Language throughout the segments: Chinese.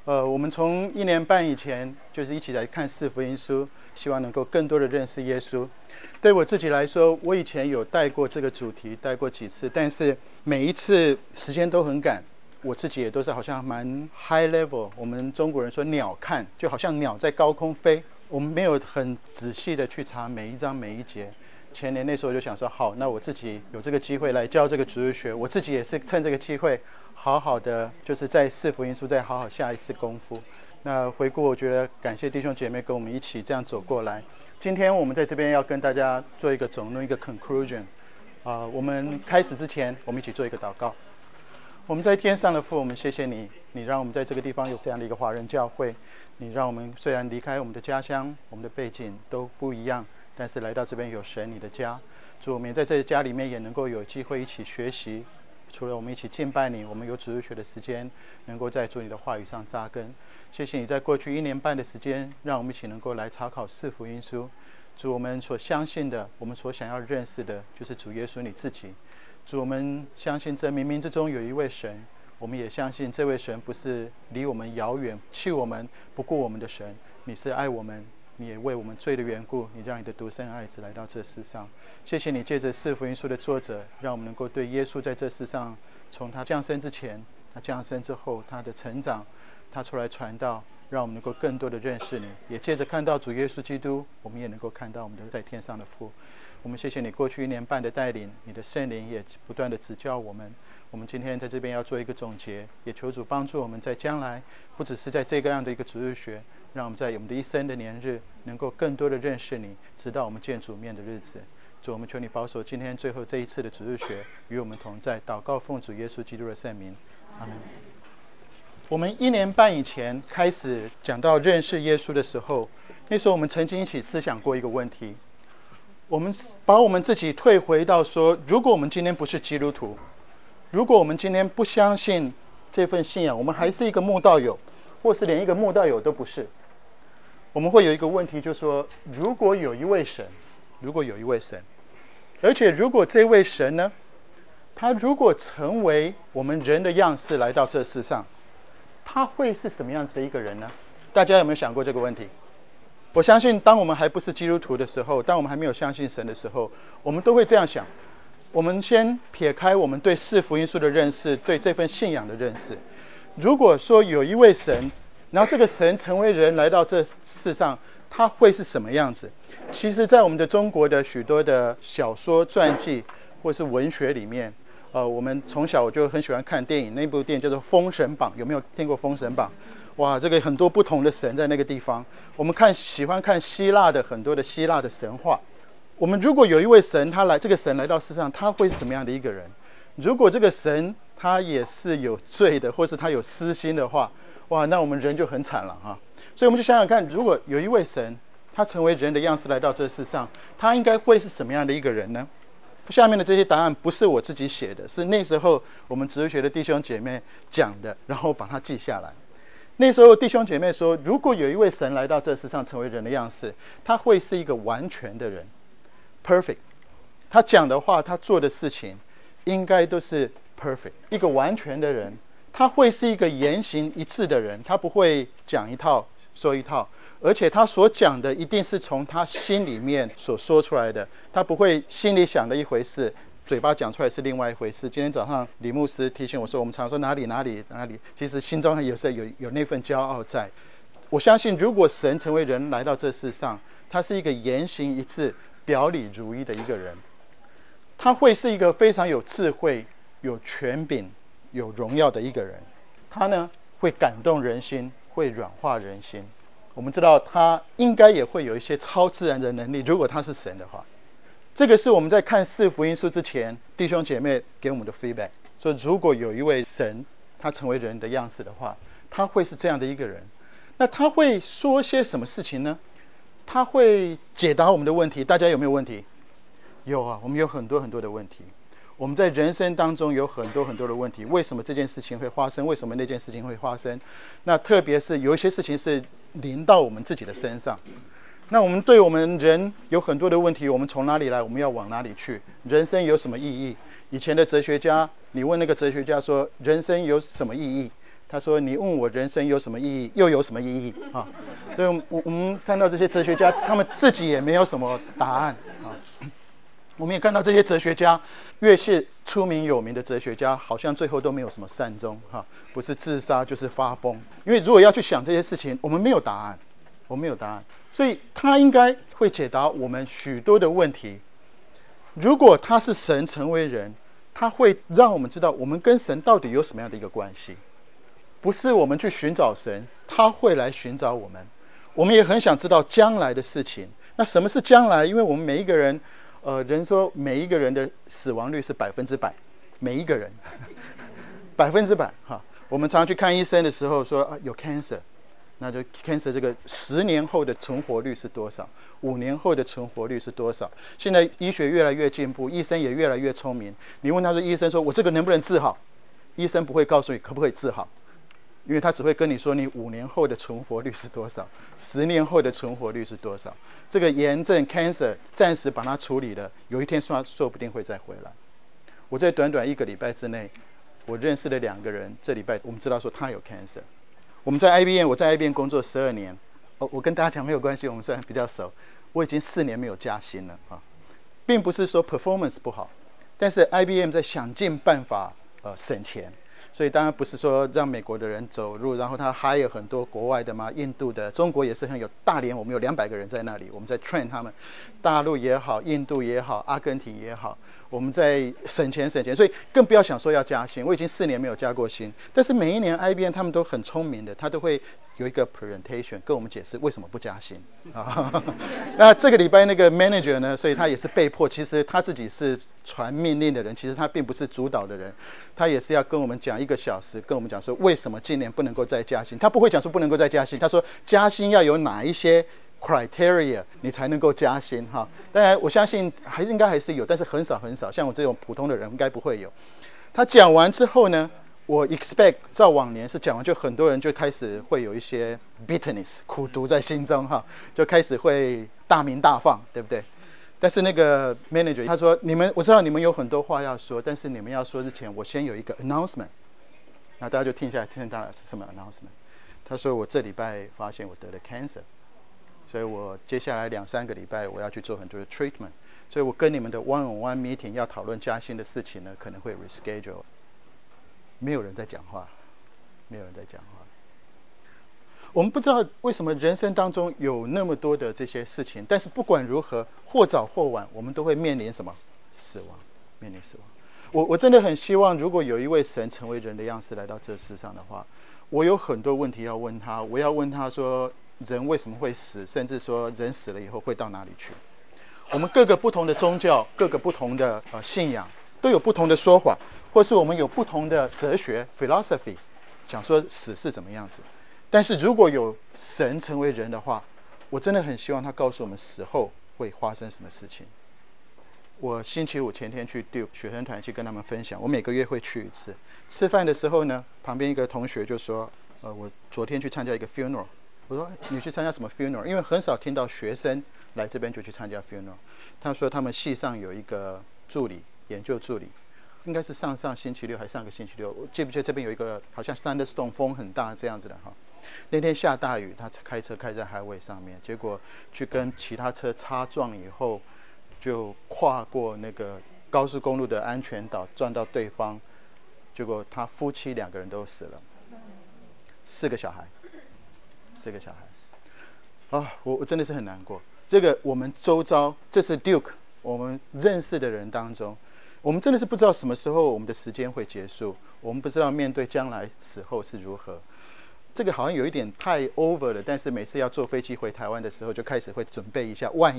我们从1年半以前就是一起来看四福音书，希望能够更多的认识耶稣。对我自己来说，我以前有带过这个主题，带过几次，但是每一次时间都很赶，我自己也都是好像蛮 high level， 我们中国人说鸟看，就好像鸟在高空飞，我们没有很仔细的去查每一章每一节。前年那时候我就想说，好，那我自己有这个机会来教这个主日学，我自己也是趁这个机会好好的就是在四福音书再好好下一次功夫。那回顾我觉得感谢弟兄姐妹跟我们一起这样走过来。今天我们在这边要跟大家做一个总论，一个 conclusion。我们开始之前，我们一起做一个祷告。我们在天上的父，我们谢谢你，你让我们在这个地方有这样的一个华人教会，你让我们虽然离开我们的家乡，我们的背景都不一样，但是来到这边有神你的家。主，我们在这家里面也能够有机会一起学习，除了我们一起敬拜你，我们有主日学的时间，能够在主你的话语上扎根。谢谢你在过去1年半的时间，让我们一起能够来查考四福音书。主，我们所相信的，我们所想要认识的，就是主耶稣你自己。主，我们相信这冥冥之中有一位神，我们也相信这位神不是离我们遥远、弃我们、不顾我们的神，你是爱我们，你也为我们罪的缘故，你让你的独生爱子来到这世上。谢谢你借着四福音书的作者，让我们能够对耶稣在这世上，从他降生之前、他降生之后、他的成长、他出来传道，让我们能够更多的认识你，也借着看到主耶稣基督，我们也能够看到我们的在天上的父。我们谢谢你过去1年半的带领，你的圣灵也不断的指教我们。我们今天在这边要做一个总结，也求主帮助我们在将来，不只是在这个样的一个主日学，让我们在我们的一生的年日，能够更多的认识你，直到我们见主面的日子。主，我们求你保守今天最后这一次的主日学与我们同在，祷告奉主耶稣基督的圣名，阿们。我们1年半以前开始讲到认识耶稣的时候，那时候我们曾经一起思想过一个问题，我们把我们自己退回到说，如果我们今天不是基督徒，如果我们今天不相信这份信仰，我们还是一个慕道友，或是连一个慕道友都不是，我们会有一个问题，就是说，如果有一位神，而且如果这位神呢，他如果成为我们人的样式来到这世上，他会是什么样子的一个人呢？大家有没有想过这个问题？我相信当我们还不是基督徒的时候，当我们还没有相信神的时候，我们都会这样想。我们先撇开我们对四福音书的认识，对这份信仰的认识，如果说有一位神，然后这个神成为人来到这世上，他会是什么样子？其实在我们的中国的许多的小说传记或是文学里面，我们从小我就很喜欢看电影，那部电影叫做《封神榜》，有没有听过《封神榜》？哇，这个很多不同的神在那个地方。我们喜欢看希腊的很多的希腊的神话。我们如果有一位神，这个神来到世上，他会是怎么样的一个人？如果这个神他也是有罪的，或是他有私心的话，哇，那我们人就很惨了啊！所以我们就想想看，如果有一位神，他成为人的样式来到这世上，他应该会是什么样的一个人呢？下面的这些答案不是我自己写的，是那时候我们主日学的弟兄姐妹讲的，然后把它记下来。那时候弟兄姐妹说，如果有一位神来到这世上成为人的样式，他会是一个完全的人 perfect， 他讲的话他做的事情应该都是 perfect。 一个完全的人，他会是一个言行一致的人，他不会讲一套说一套，而且他所讲的一定是从他心里面所说出来的，他不会心里想的一回事，嘴巴讲出来是另外一回事。今天早上李牧师提醒我说，我们常说哪里，其实心中有时候有那份骄傲在。我相信如果神成为人来到这世上，他是一个言行一致、表里如一的一个人，他会是一个非常有智慧、有权柄、有荣耀的一个人。他呢会感动人心，会软化人心。我们知道他应该也会有一些超自然的能力，如果他是神的话。这个是我们在看四福音书之前弟兄姐妹给我们的 feedback， 说如果有一位神他成为人的样式的话，他会是这样的一个人。那他会说些什么事情呢？他会解答我们的问题。大家有没有问题？有啊，我们有很多很多的问题。我们在人生当中有很多很多的问题，为什么这件事情会发生？为什么那件事情会发生？那特别是有一些事情是临到我们自己的身上。那我们对我们人有很多的问题，我们从哪里来？我们要往哪里去？人生有什么意义？以前的哲学家，你问那个哲学家说人生有什么意义， 他说：“你问我人生有什么意义，又有什么意义啊？”所以我们看到这些哲学家，他们自己也没有什么答案啊。我们也看到这些哲学家，越是出名有名的哲学家，好像最后都没有什么善终哈，不是自杀就是发疯。因为如果要去想这些事情，我们没有答案，我们没有答案，所以他应该会解答我们许多的问题。如果他是神成为人，他会让我们知道我们跟神到底有什么样的一个关系。不是我们去寻找神，他会来寻找我们。我们也很想知道将来的事情。那什么是将来？因为我们每一个人，人说每一个人的死亡率是100%，每一个人100%哈。我们常常去看医生的时候说有 cancer， 那就 cancer 这个10年后的存活率是多少？5年后的存活率是多少？现在医学越来越进步，医生也越来越聪明。你问他说，医生说我这个能不能治好？医生不会告诉你可不可以治好，因为他只会跟你说你5年后的存活率是多少，10年后的存活率是多少。这个炎症 cancer 暂时把它处理了，有一天说不定会再回来。我在短短1个礼拜之内，我认识了2个人，这礼拜我们知道说他有 cancer。我们在 IBM， 我在 IBM 工作12年，我跟大家讲没有关系，我们虽然比较熟，我已经4年没有加薪了啊，并不是说 performance 不好，但是 IBM 在想尽办法省钱。所以当然不是说让美国的人走路，然后他还有很多国外的嘛，印度的，中国也是很有大连，我们有200个人在那里，我们在 train 他们，大陆也好，印度也好，阿根廷也好，我们在省钱，所以更不要想说要加薪。我已经4年没有加过薪，但是每一年 IBM 他们都很聪明的，他都会有一个 presentation 跟我们解释为什么不加薪啊。那这个礼拜那个 manager 呢，所以他也是被迫，其实他自己是传命令的人，其实他并不是主导的人，他也是要跟我们讲1个小时，跟我们讲说为什么今年不能够再加薪。他不会讲说不能够再加薪，他说加薪要有哪一些 criteria 你才能够加薪哈。当然我相信应该还是有，但是很少，像我这种普通的人应该不会有。他讲完之后呢，我 expect 照往年是讲完就很多人就开始会有一些 bitterness 苦毒在心中哈，就开始会大鸣大放，对不对？但是那个 manager 他说我知道你们有很多话要说，但是你们要说之前我先有一个 announcement。那大家就听下来，听他是什么 announcement。他说我这礼拜发现我得了 cancer， 所以我接下来2-3个礼拜我要去做很多的 treatment， 所以我跟你们的 one-on-one meeting 要讨论加薪的事情呢，可能会 reschedule。没有人在讲话，没有人在讲话。我们不知道为什么人生当中有那么多的这些事情，但是不管如何，或早或晚，我们都会面临什么？死亡，面临死亡。我真的很希望，如果有一位神成为人的样式来到这世上的话，我有很多问题要问他。我要问他说，人为什么会死，甚至说人死了以后会到哪里去？我们各个不同的宗教，各个不同的信仰，都有不同的说法，或是我们有不同的哲学 philosophy， 讲说死是怎么样子。但是如果有神成为人的话，我真的很希望他告诉我们死后会发生什么事情。我星期五前天去 Duke 学生团去跟他们分享，我每个月会去1次。吃饭的时候呢，旁边一个同学就说我昨天去参加一个 funeral。 我说你去参加什么 funeral？ 因为很少听到学生来这边就去参加 funeral。 他说他们系上有一个助理，研究助理，应该是上星期六还是上个星期六，我记不记得这边有一个好像 thunderstorm 风很大这样子的哈。那天下大雨，他开车开在 highway 上面，结果去跟其他车擦撞以后，就跨过那个高速公路的安全岛，撞到对方，结果他夫妻2个人都死了，4个小孩啊！我真的是很难过。这个我们周遭，这是 Duke 我们认识的人当中，我们真的是不知道什么时候我们的时间会结束，我们不知道面对将来死后是如何。这个好像有一点太 over 了，但是每次要坐飞机回台湾的时候，就开始会准备一下，万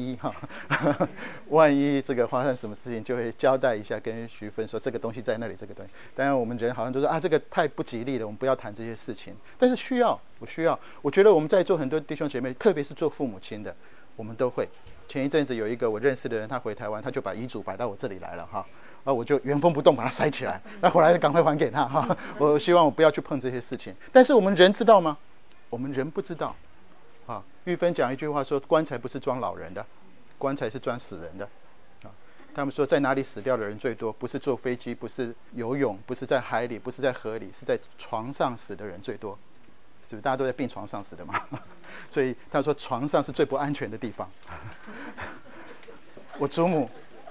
一这个发生什么事情，就会交代一下，跟徐芬说这个东西在那里，这个东西。当然我们人好像都说这个太不吉利了，我们不要谈这些事情。但是我觉得我们在座很多弟兄姐妹，特别是做父母亲的，我们都会。前一阵子有一个我认识的人，他回台湾，他就把遗嘱摆到我这里来了哈。我就原封不动把它塞起来，那后来赶快还给他哈。我希望我不要去碰这些事情。但是我们人知道吗？我们人不知道啊。玉芬讲一句话说，棺材不是装老人的，棺材是装死人的啊。 他们说在哪里死掉的人最多？不是坐飞机，不是游泳，不是在海里，不是在河里，是在床上死的人最多。是不是大家都在病床上死的嘛？所以他说床上是最不安全的地方。我祖母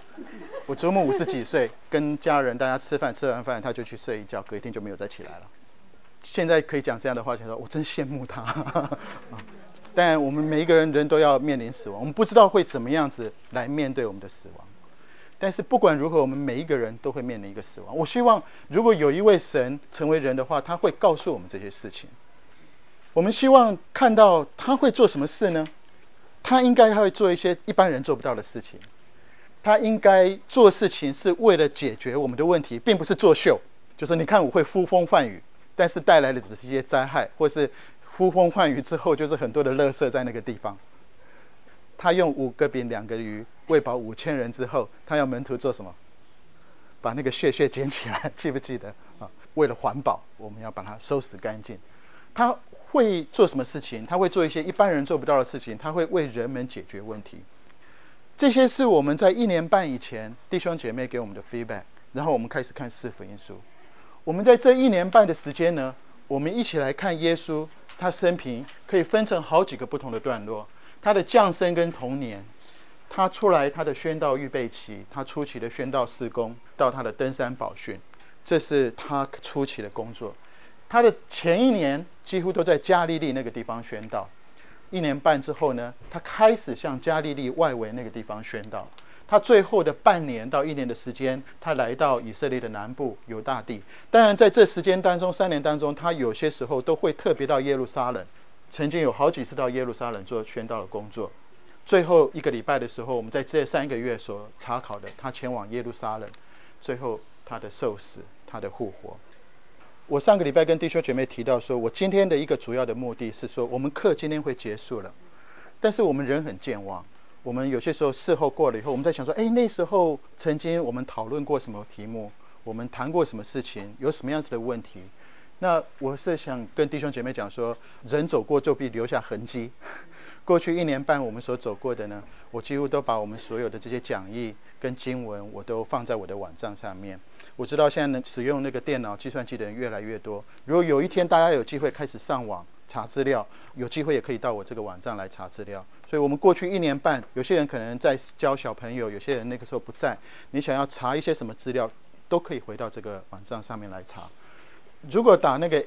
50几岁，跟家人大家吃完饭，他就去睡一觉，隔一天就没有再起来了。现在可以讲这样的话，就说我真羡慕他。但我们每一个人都要面临死亡，我们不知道会怎么样子来面对我们的死亡。但是不管如何，我们每一个人都会面临一个死亡。我希望如果有一位神成为人的话，他会告诉我们这些事情。我们希望看到他会做什么事呢？他应该会做一些一般人做不到的事情。他应该做事情是为了解决我们的问题，并不是作秀。就是你看我会呼风唤雨，但是带来的只是一些灾害，或是呼风唤雨之后就是很多的垃圾在那个地方。他用5个饼2个鱼喂饱5000人之后，他要门徒做什么？把那个屑捡起来，记不记得啊？为了环保，我们要把它收拾干净。他会做什么事情？他会做一些一般人做不到的事情，他会为人们解决问题。这些是我们在1年半以前弟兄姐妹给我们的 feedback， 然后我们开始看4福音书。我们在这1年半的时间呢，我们一起来看耶稣他生平，可以分成好几个不同的段落。他的降生跟童年，他出来他的宣道预备期，他初期的宣道事工，到他的登山宝训，这是他初期的工作。他的前1年几乎都在加利利那个地方宣道，1年半之后呢，他开始向加利利外围那个地方宣道。他最后的半年到1年的时间，他来到以色列的南部犹大地。当然在这时间当中，3年当中，他有些时候都会特别到耶路撒冷，曾经有好几次到耶路撒冷做宣道的工作。最后1个礼拜的时候，我们在这3个月所查考的，他前往耶路撒冷，最后他的受死，他的复活。我上个礼拜跟弟兄姐妹提到说，我今天的一个主要的目的是说，我们课今天会结束了，但是我们人很健忘，我们有些时候事后过了以后，我们在想说，那时候曾经我们讨论过什么题目，我们谈过什么事情，有什么样子的问题。那我是想跟弟兄姐妹讲说，人走过就必留下痕迹。过去1年半我们所走过的呢，我几乎都把我们所有的这些讲义跟经文，我都放在我的网站上面。我知道现在能使用那个电脑计算机的人越来越多，如果有一天大家有机会开始上网查资料，有机会也可以到我这个网站来查资料。所以我们过去1年半，有些人可能在教小朋友，有些人那个时候不在，你想要查一些什么资料，都可以回到这个网站上面来查。如果打那个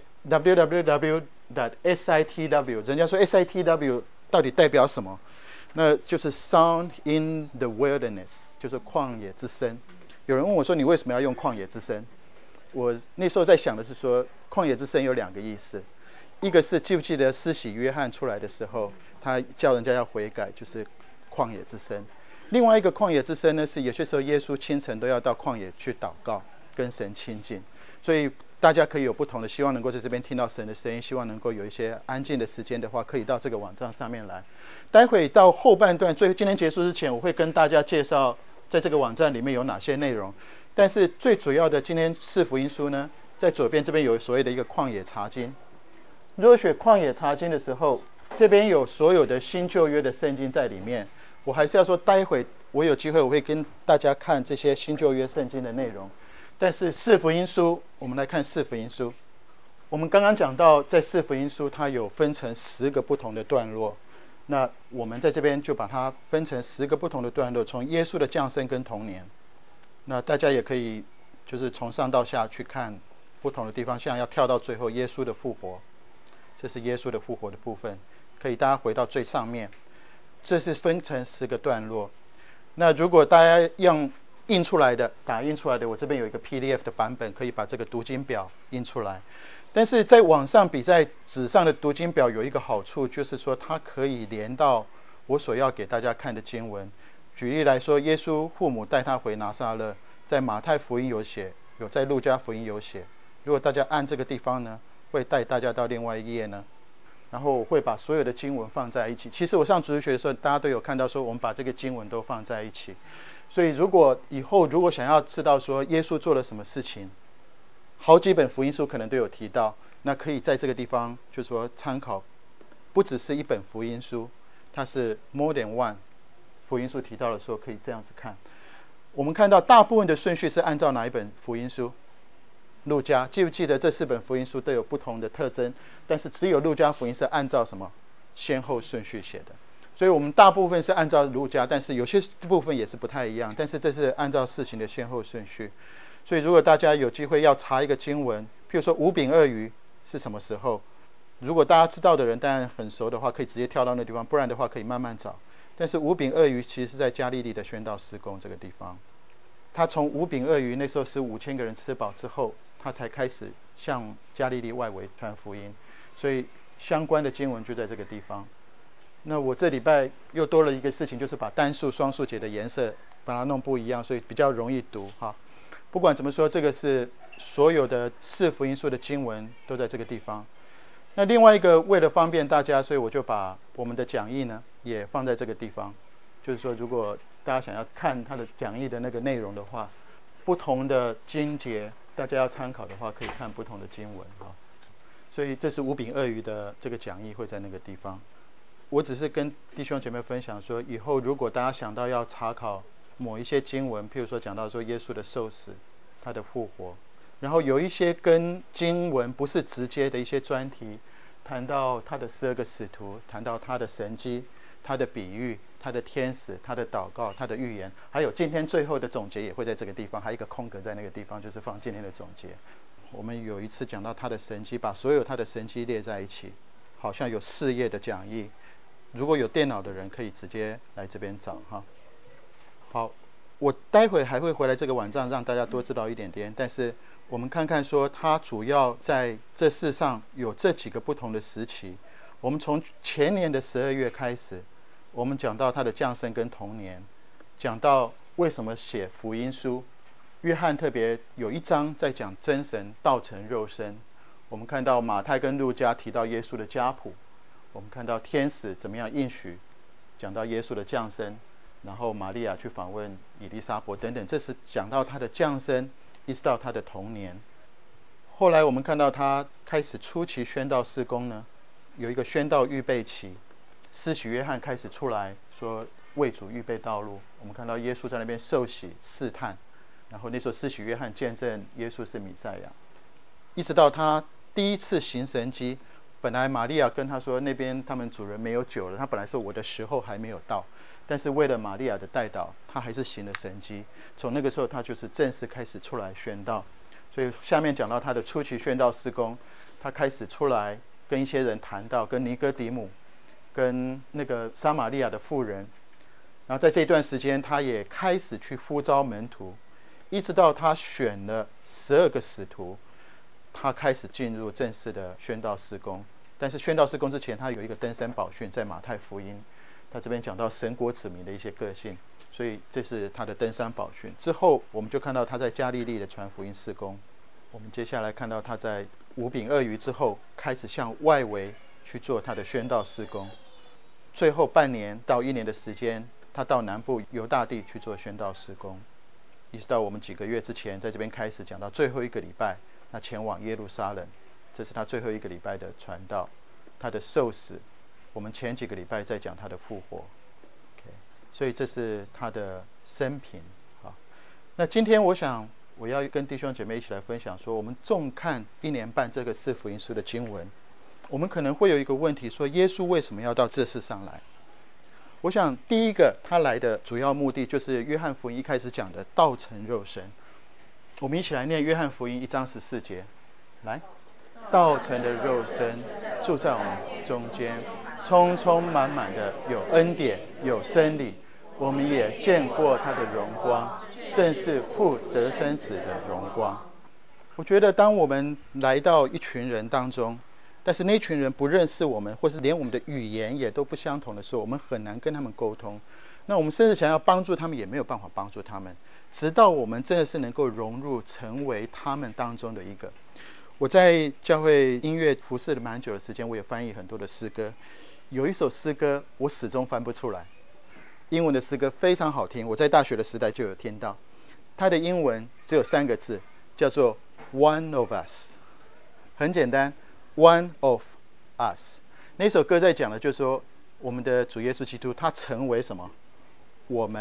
www.sitw， 人家说 sitw 到底代表什么？那就是 Sound in the Wilderness， 就是旷野之声。有人问我说，你为什么要用旷野之声？我那时候在想的是说，旷野之声有2个意思，一个是记不记得施洗约翰出来的时候，他叫人家要悔改，就是旷野之声。另外一个旷野之声呢，是有些时候耶稣清晨都要到旷野去祷告，跟神亲近。所以大家可以有不同的，希望能够在这边听到神的声音，希望能够有一些安静的时间的话，可以到这个网站上面来。待会到后半段，今天结束之前，我会跟大家介绍在这个网站里面有哪些内容。但是最主要的，今天4福音书呢，在左边这边有所谓的一个旷野查经。如果选旷野查经的时候，这边有所有的新旧约的圣经在里面。我还是要说，待会我有机会我会跟大家看这些新旧约圣经的内容。但是4福音书，我们来看4福音书。我们刚刚讲到，在4福音书它有分成10个不同的段落。那我们在这边就把它分成10个不同的段落，从耶稣的降生跟童年。那大家也可以就是从上到下去看不同的地方，像要跳到最后耶稣的复活，这是耶稣的复活的部分，可以大家回到最上面，这是分成10个段落。那如果大家用印出来的，打印出来的，我这边有一个 PDF 的版本，可以把这个读经表印出来。但是在网上比在纸上的读经表有一个好处，就是说它可以连到我所要给大家看的经文。举例来说，耶稣父母带他回拿撒勒，在马太福音有写，有在路加福音有写。如果大家按这个地方呢，会带大家到另外一页呢，然后我会把所有的经文放在一起。其实我上主日学的时候，大家都有看到说，我们把这个经文都放在一起。所以如果以后如果想要知道说耶稣做了什么事情，好几本福音书可能都有提到，那可以在这个地方就是说参考，不只是一本福音书，它是 more than one 福音书提到的时候可以这样子看。 我们看到大部分的顺序是按照哪一本福音书？路加。记不记得这4本福音书都有不同的特征，但是只有路加福音是按照什么先后顺序写的。所以我们大部分是按照路加，但是有些部分也是不太一样，但是这是按照事情的先后顺序。所以如果大家有机会要查一个经文，譬如说5饼2鱼是什么时候，如果大家知道的人当然很熟的话，可以直接跳到那地方，不然的话可以慢慢找。但是5饼2鱼其实是在加利利的宣道事工这个地方，他从5饼2鱼那时候是5000个人吃饱之后，他才开始向加利利外围传福音，所以相关的经文就在这个地方。那我这礼拜又多了一个事情，就是把单数双数节的颜色把它弄不一样，所以比较容易读哈。不管怎么说，这个是所有的4福音书的经文都在这个地方。那另外一个，为了方便大家，所以我就把我们的讲义呢也放在这个地方。就是说，如果大家想要看他的讲义的那个内容的话，不同的经节大家要参考的话，可以看不同的经文哈。所以这是5饼2鱼的这个讲义会在那个地方。我只是跟弟兄姐妹分享说，以后如果大家想到要查考某一些经文，譬如说讲到说耶稣的受死、他的复活，然后有一些跟经文不是直接的一些专题，谈到他的12个使徒，谈到他的神迹、他的比喻、他的天使、他的祷告、他的预言，还有今天最后的总结也会在这个地方，还有一个空格在那个地方，就是放今天的总结。我们有一次讲到他的神迹，把所有他的神迹列在一起，好像有4页的讲义。如果有电脑的人可以直接来这边找哈。好，我待会还会回来这个网站让大家多知道一点点，但是我们看看说它主要在这世上有这几个不同的时期。我们从前年的12月开始，我们讲到他的降生跟童年，讲到为什么写福音书，约翰特别有一章在讲真神道成肉身。我们看到马太跟路加提到耶稣的家谱，我们看到天使怎么样应许，讲到耶稣的降生，然后玛利亚去访问以利沙伯等等，这是讲到他的降生一直到他的童年。后来我们看到他开始初期宣道事工呢，有一个宣道预备期，施洗约翰开始出来说为主预备道路。我们看到耶稣在那边受洗试探，然后那时候施洗约翰见证耶稣是弥赛亚，一直到他第一次行神迹。本来玛利亚跟他说那边他们主人没有酒了，他本来说我的时候还没有到，但是为了玛利亚的代祷，他还是行了神迹。从那个时候他就是正式开始出来宣道。所以下面讲到他的初期宣道事工，他开始出来跟一些人谈到，跟尼哥底母，跟那个撒玛利亚的妇人，然后在这段时间他也开始去呼召门徒，一直到他选了12个使徒，他开始进入正式的宣道事工。但是宣道事工之前，他有一个登山宝训，在马太福音，他这边讲到神国子民的一些个性，所以这是他的登山宝训。之后我们就看到他在加利利的传福音事工。我们接下来看到他在5饼2鱼之后，开始向外围去做他的宣道事工。最后半年到1年的时间，他到南部犹大地去做宣道事工，一直到我们几个月之前，在这边开始讲到最后一个礼拜，他前往耶路撒冷，这是他最后一个礼拜的传道，他的受死。我们前几个礼拜在讲他的复活。所以这是他的生平。那今天我要跟弟兄姐妹一起来分享说，我们重看1年半这个4福音书的经文，我们可能会有一个问题，说耶稣为什么要到这世上来？我想第一个他来的主要目的就是约翰福音一开始讲的道成肉身。我们一起来念约翰福音1章14节，来，道成的肉身住在我们中间，充充满满的有恩典有真理，我们也见过他的荣光，正是父得生子的荣光。我觉得当我们来到一群人当中，但是那群人不认识我们，或是连我们的语言也都不相同的时候，我们很难跟他们沟通。那我们甚至想要帮助他们，也没有办法帮助他们，直到我们真的是能够融入，成为他们当中的一个。我在教会音乐服侍了蛮久的时间，我也翻译很多的诗歌。有一首诗歌我始终翻不出来，英文的诗歌非常好听，我在大学的时代就有听到。它的英文只有3个字，叫做 One of Us。 很简单， One of Us。 那首歌在讲的就是说，我们的主耶稣基督他成为什么？我们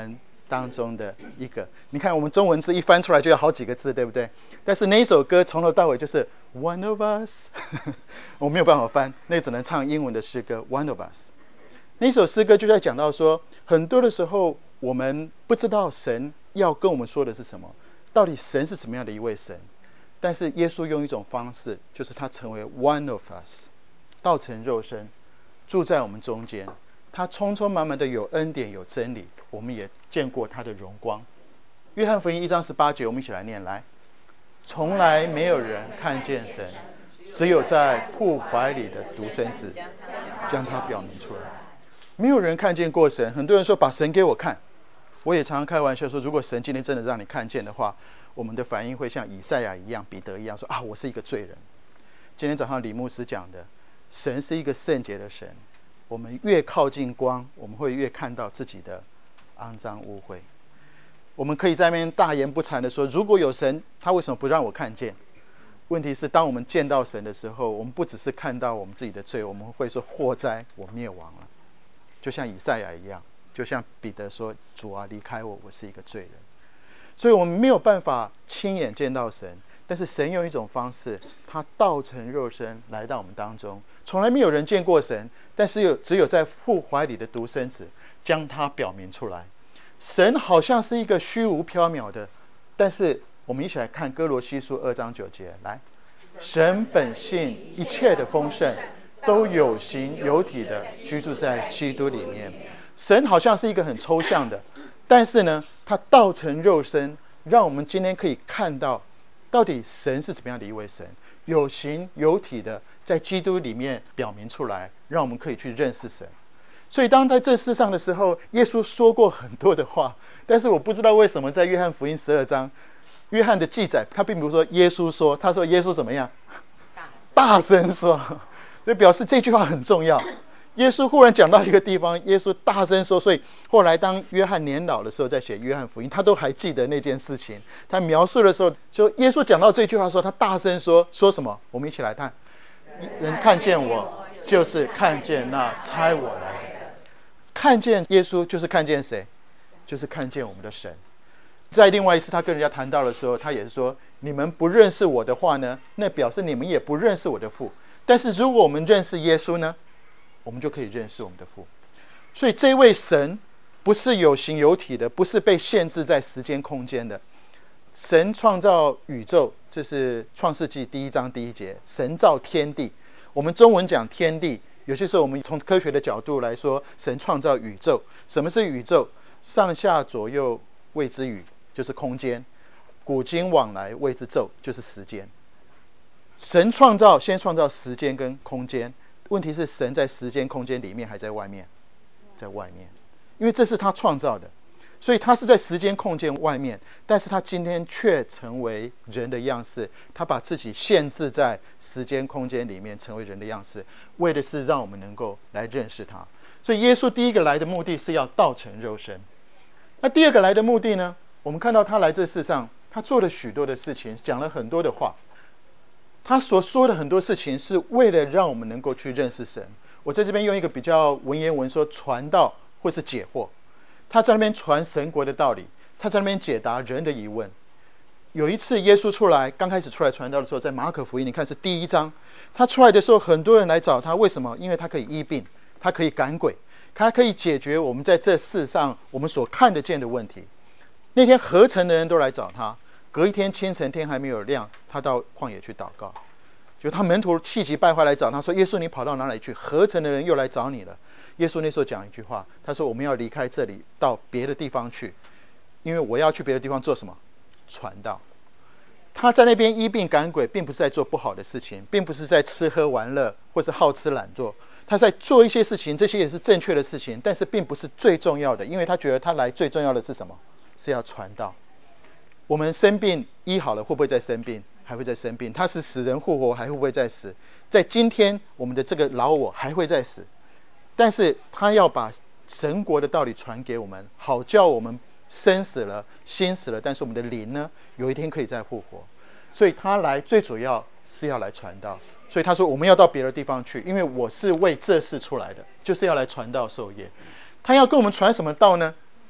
当中的一个。你看我们中文字一翻出来就有好几个字，对不对？但是那一首歌从头到尾就是 One of us 我没有办法翻，那只能唱英文的诗歌 One of us。 那首诗歌就在讲到说，很多的时候我们不知道神要跟我们说的是什么，到底神是怎么样的一位神。但是耶稣用一种方式，就是他成为 One of us， 道成肉身，住在我们中间。他充充满满的有恩典有真理，我们也见过他的荣光。约翰福音1章18节，我们一起来念来。从来没有人看见神，只有在父怀里的独生子将他表明出来。没有人看见过神。很多人说把神给我看，我也常常开玩笑说，如果神今天真的让你看见的话，我们的反应会像以赛亚一样，彼得一样说我是一个罪人。今天早上李牧师讲的，神是一个圣洁的神，我们越靠近光，我们会越看到自己的肮脏污秽。我们可以在那边大言不惭的说，如果有神，他为什么不让我看见？问题是当我们见到神的时候，我们不只是看到我们自己的罪，我们会说祸哉，我灭亡了。就像以赛亚一样，就像彼得说，主啊，离开我，我是一个罪人。所以我们没有办法亲眼见到神，但是神用一种方式，他道成肉身来到我们当中。从来没有人见过神，但是只有在父怀里的独生子将他表明出来。神好像是一个虚无缥缈的，但是我们一起来看哥罗西书2章9节，来，神本性一切的丰盛都有形有体的居住在基督里面。神好像是一个很抽象的，但是呢，他道成肉身，让我们今天可以看到到底神是怎么样的一位神，有形有体的在基督里面表明出来，让我们可以去认识神。所以当在这世上的时候，耶稣说过很多的话，但是我不知道为什么在约翰福音12章，约翰的记载他并不是说耶稣说，他说耶稣怎么样大声说，所以表示这句话很重要。耶稣忽然讲到一个地方，耶稣大声说，所以后来当约翰年老的时候，在写约翰福音，他都还记得那件事情。他描述的时候，就耶稣讲到这句话的时候，他大声说，说什么？我们一起来看，人看见我，就是看见那差我来的。看见耶稣就是看见谁？就是看见我们的神。在另外一次他跟人家谈到的时候，他也是说，你们不认识我的话呢，那表示你们也不认识我的父。但是如果我们认识耶稣呢，我们就可以认识我们的父。所以这位神不是有形有体的，不是被限制在时间空间的。神创造宇宙，这是创世纪1章1节，神造天地。我们中文讲天地，有些时候我们从科学的角度来说，神创造宇宙。什么是宇宙？上下左右谓之宇，就是空间；古今往来谓之宙，就是时间。神先创造时间跟空间，问题是神在时间空间里面还在外面？在外面，因为这是他创造的，所以他是在时间空间外面，但是他今天却成为人的样式，他把自己限制在时间空间里面，成为人的样式，为的是让我们能够来认识他。所以耶稣第一个来的目的是要道成肉身。那第二个来的目的呢？我们看到他来这世上，他做了许多的事情，讲了很多的话。他所说的很多事情是为了让我们能够去认识神。我在这边用一个比较文言文说，传道或是解惑。他在那边传神国的道理，他在那边解答人的疑问。有一次耶稣刚开始出来传道的时候，在马可福音，你看是第1章，他出来的时候，很多人来找他，为什么？因为他可以医病，他可以赶鬼，他可以解决我们在这世上我们所看得见的问题。那天合城的人都来找他，隔一天清晨天还没有亮，他到旷野去祷告。就他门徒气急败坏来找他说，耶稣你跑到哪里去？合城的人又来找你了。耶稣那时候讲一句话，他说我们要离开这里到别的地方去，因为我要去别的地方做什么？传道。他在那边医病赶鬼，并不是在做不好的事情，并不是在吃喝玩乐或是好吃懒做，他在做一些事情，这些也是正确的事情，但是并不是最重要的，因为他觉得他来最重要的是什么？是要传道。我们生病医好了，会不会再生病？还会再生病。他是死人复活，还会不会再死？在今天我们的这个老我还会再死，但是他要把神国的道理传给我们，好叫我们生死了心死了，但是我们的灵呢，有一天可以再复活。所以他来最主要是要来传道。所以他说我们要到别的地方去，因为我是为这事出来的，就是要来传道授业。他要跟我们传什么道呢？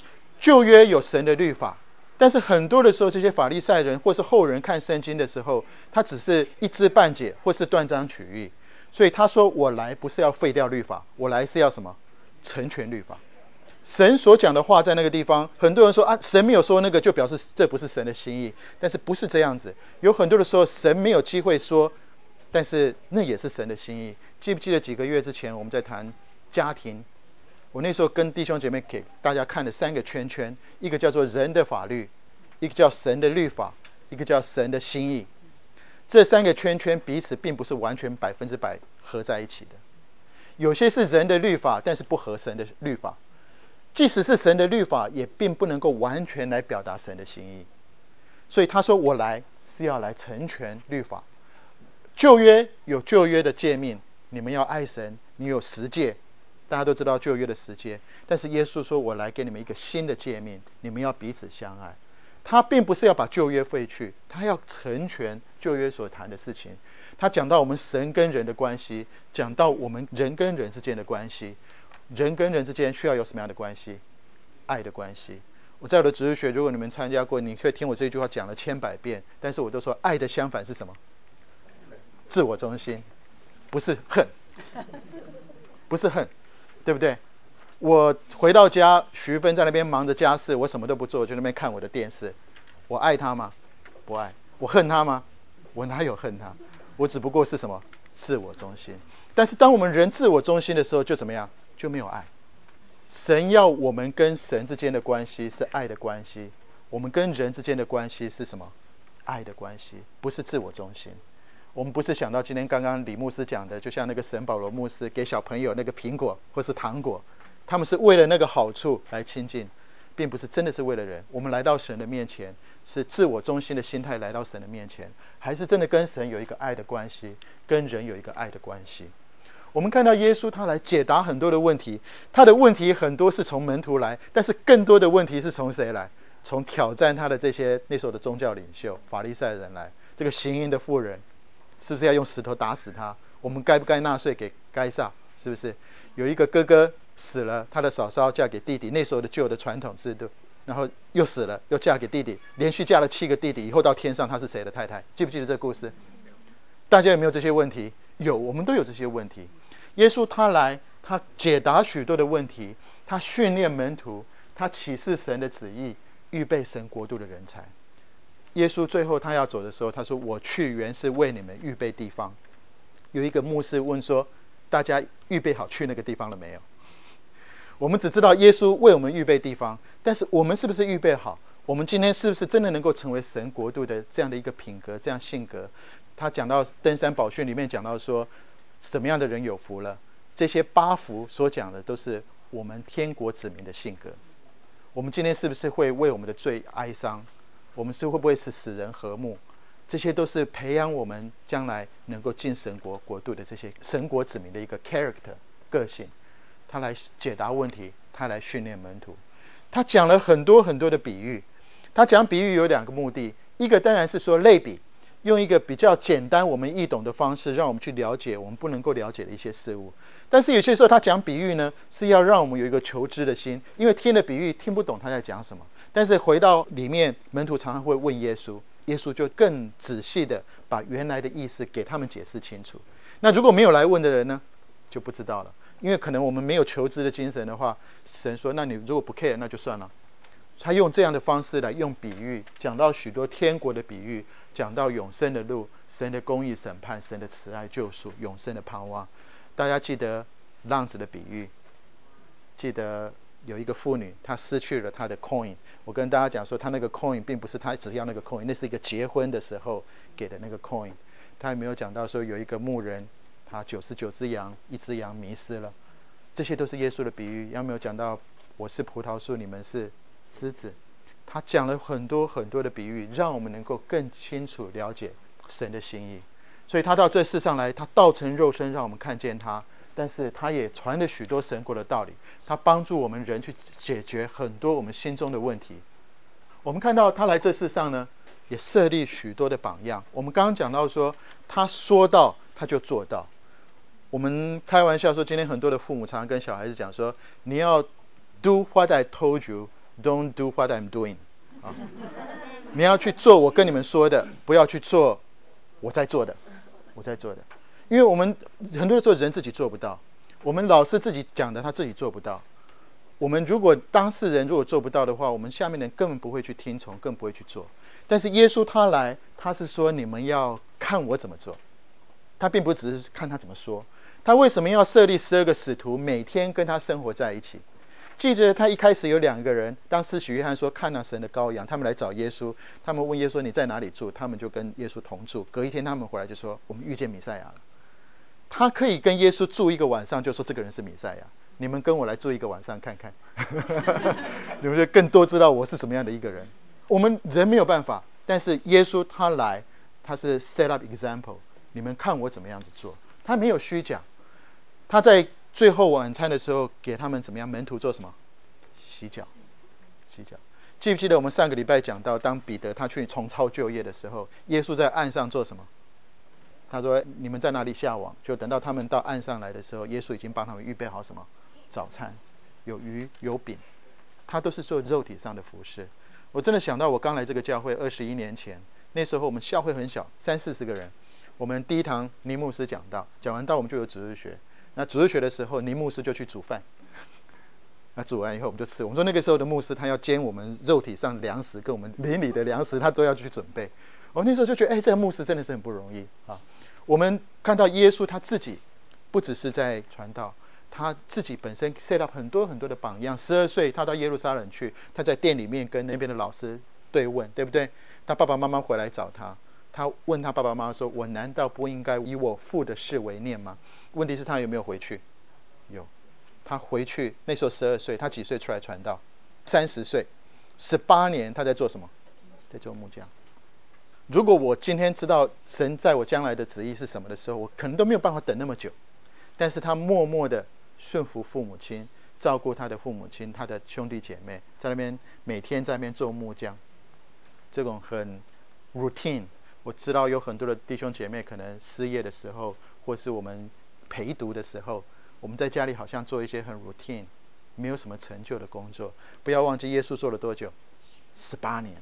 旧约有神的律法，但是很多的时候，这些法利赛人或是后人看圣经的时候，他只是一知半解或是断章取义。所以他说我来不是要废掉律法，我来是要什么？成全律法。神所讲的话在那个地方，很多人说啊，神没有说那个就表示这不是神的心意，但是不是这样子。有很多的时候神没有机会说，但是那也是神的心意。记不记得几个月之前我们在谈家庭，我那时候跟弟兄姐妹给大家看了3个圈圈，一个叫做人的法律，一个叫神的律法，一个叫神的心意。这3个圈圈彼此并不是完全100%合在一起的，有些是人的律法，但是不合神的律法。即使是神的律法，也并不能够完全来表达神的心意。所以他说我来是要来成全律法。旧约有旧约的诫命，你们要爱神，你有10诫，大家都知道旧约的10诫。但是耶稣说我来给你们一个新的诫命，你们要彼此相爱。他并不是要把旧约废去，他要成全旧约所谈的事情。他讲到我们神跟人的关系，讲到我们人跟人之间的关系。人跟人之间需要有什么样的关系？爱的关系。我在我的主日学，如果你们参加过，你可以听我这句话讲了千百遍，但是我都说爱的相反是什么？自我中心，不是恨，不是恨，对不对？我回到家，徐芬在那边忙着家事，我什么都不做，我就在那边看我的电视。我爱他吗？不爱。我恨他吗？我哪有恨他？我只不过是什么？自我中心。但是当我们人自我中心的时候，就怎么样？就没有爱。神要我们跟神之间的关系是爱的关系，我们跟人之间的关系是什么？爱的关系，不是自我中心。我们不是想到今天刚刚李牧师讲的，就像那个沈保罗牧师给小朋友那个苹果或是糖果，他们是为了那个好处来亲近，并不是真的是为了人。我们来到神的面前，是自我中心的心态来到神的面前，还是真的跟神有一个爱的关系，跟人有一个爱的关系？我们看到耶稣他来解答很多的问题，他的问题很多是从门徒来，但是更多的问题是从谁来？从挑战他的这些那时候的宗教领袖法利赛人来。这个行淫的妇人是不是要用石头打死他？我们该不该纳税给该撒？是不是有一个哥哥死了，他的嫂嫂嫁给弟弟，那时候的旧的传统制度，然后又死了，又嫁给弟弟，连续嫁了7个弟弟，以后到天上他是谁的太太？记不记得这个故事？大家有没有这些问题？有，我们都有这些问题。耶稣他来，他解答许多的问题，他训练门徒，他启示神的旨意，预备神国度的人才。耶稣最后他要走的时候，他说我去原是为你们预备地方。有一个牧师问说，大家预备好去那个地方了没有？我们只知道耶稣为我们预备地方，但是我们是不是预备好？我们今天是不是真的能够成为神国度的这样的一个品格，这样性格？他讲到登山宝训里面讲到说，什么样的人有福了？这些8福所讲的都是我们天国子民的性格。我们今天是不是会为我们的罪哀伤？我们会不会是使人和睦？这些都是培养我们将来能够进神国度的这些神国子民的一个 character 个性。他来解答问题，他来训练门徒。他讲了很多很多的比喻。他讲比喻有2个目的，一个当然是说类比，用一个比较简单我们易懂的方式，让我们去了解我们不能够了解的一些事物。但是有些时候他讲比喻呢，是要让我们有一个求知的心，因为听了比喻听不懂他在讲什么。但是回到里面，门徒常常会问耶稣，耶稣就更仔细的把原来的意思给他们解释清楚。那如果没有来问的人呢，就不知道了，因为可能我们没有求知的精神的话，神说那你如果不 care 那就算了。他用这样的方式来用比喻，讲到许多天国的比喻，讲到永生的路，神的公义审判，神的慈爱救赎，永生的盼望。大家记得浪子的比喻，记得有一个妇女她失去了她的 coin。 我跟大家讲说，她那个 coin 并不是她只要那个 coin， 那是一个结婚的时候给的那个 coin。 他也没有讲到说有一个牧人，他99只羊，1只羊迷失了。这些都是耶稣的比喻。有没有讲到我是葡萄树，你们是枝子？他讲了很多很多的比喻，让我们能够更清楚了解神的心意。所以他到这世上来，他道成肉身让我们看见他，但是他也传了许多神国的道理，他帮助我们人去解决很多我们心中的问题。我们看到他来这世上呢，也设立许多的榜样。我们刚刚讲到说，他说到他就做到。我们开玩笑说，今天很多的父母常常跟小孩子讲说，你要 do what I told you Don't do what I'm doing 啊，你要去做我跟你们说的，不要去做我在做的。因为我们很多的时候人自己做不到，我们老师自己讲的他自己做不到，我们如果当事人如果做不到的话，我们下面的人根本不会去听从，更不会去做。但是耶稣他来，他是说你们要看我怎么做，他并不只是看他怎么说。他为什么要设立12个使徒，每天跟他生活在一起？记着他一开始有2个人，当施洗约翰说看那神的羔羊，他们来找耶稣，他们问耶稣你在哪里住，他们就跟耶稣同住。隔一天他们回来就说我们遇见弥赛亚了。他可以跟耶稣住一个晚上，就说这个人是弥赛亚，你们跟我来住一个晚上看看你们就更多知道我是什么样的一个人。我们人没有办法，但是耶稣他来，他是 set up example， 你们看我怎么样子做。他没有虚讲，他在最后晚餐的时候给他们怎么样？门徒做什么？洗脚。记不记得我们上个礼拜讲到，当彼得他去重操旧业的时候，耶稣在岸上做什么？他说你们在哪里下网？就等到他们到岸上来的时候，耶稣已经帮他们预备好什么？早餐，有鱼有饼，他都是做肉体上的服事。我真的想到我刚来这个教会21年前，那时候我们教会很小，30-40个人。我们第一堂尼牧师讲完道我们就有主日学。那主日学的时候，尼牧师就去煮饭。那煮完以后我们就吃。我们说那个时候的牧师他要煎我们肉体上粮食，跟我们灵里的粮食他都要去准备。我那时候就觉得，这个牧师真的是很不容易啊。我们看到耶稣他自己不只是在传道，他自己本身 set up 很多很多的榜样。12岁他到耶路撒冷去，他在店里面跟那边的老师对问，对不对？他爸爸妈妈回来找他，他问他爸爸妈妈说，我难道不应该以我父的事为念吗？问题是他有没有回去？有。他回去那时候12岁，他几岁出来传道？30岁，18年他在做什么？在做木匠。如果我今天知道神在我将来的旨意是什么的时候，我可能都没有办法等那么久。但是他默默的顺服父母亲，照顾他的父母亲，他的兄弟姐妹，在那边每天在那边做木匠，这种很 routine。我知道有很多的弟兄姐妹可能失业的时候，或是我们陪读的时候，我们在家里好像做一些很 routine 没有什么成就的工作。不要忘记耶稣做了多久？18年。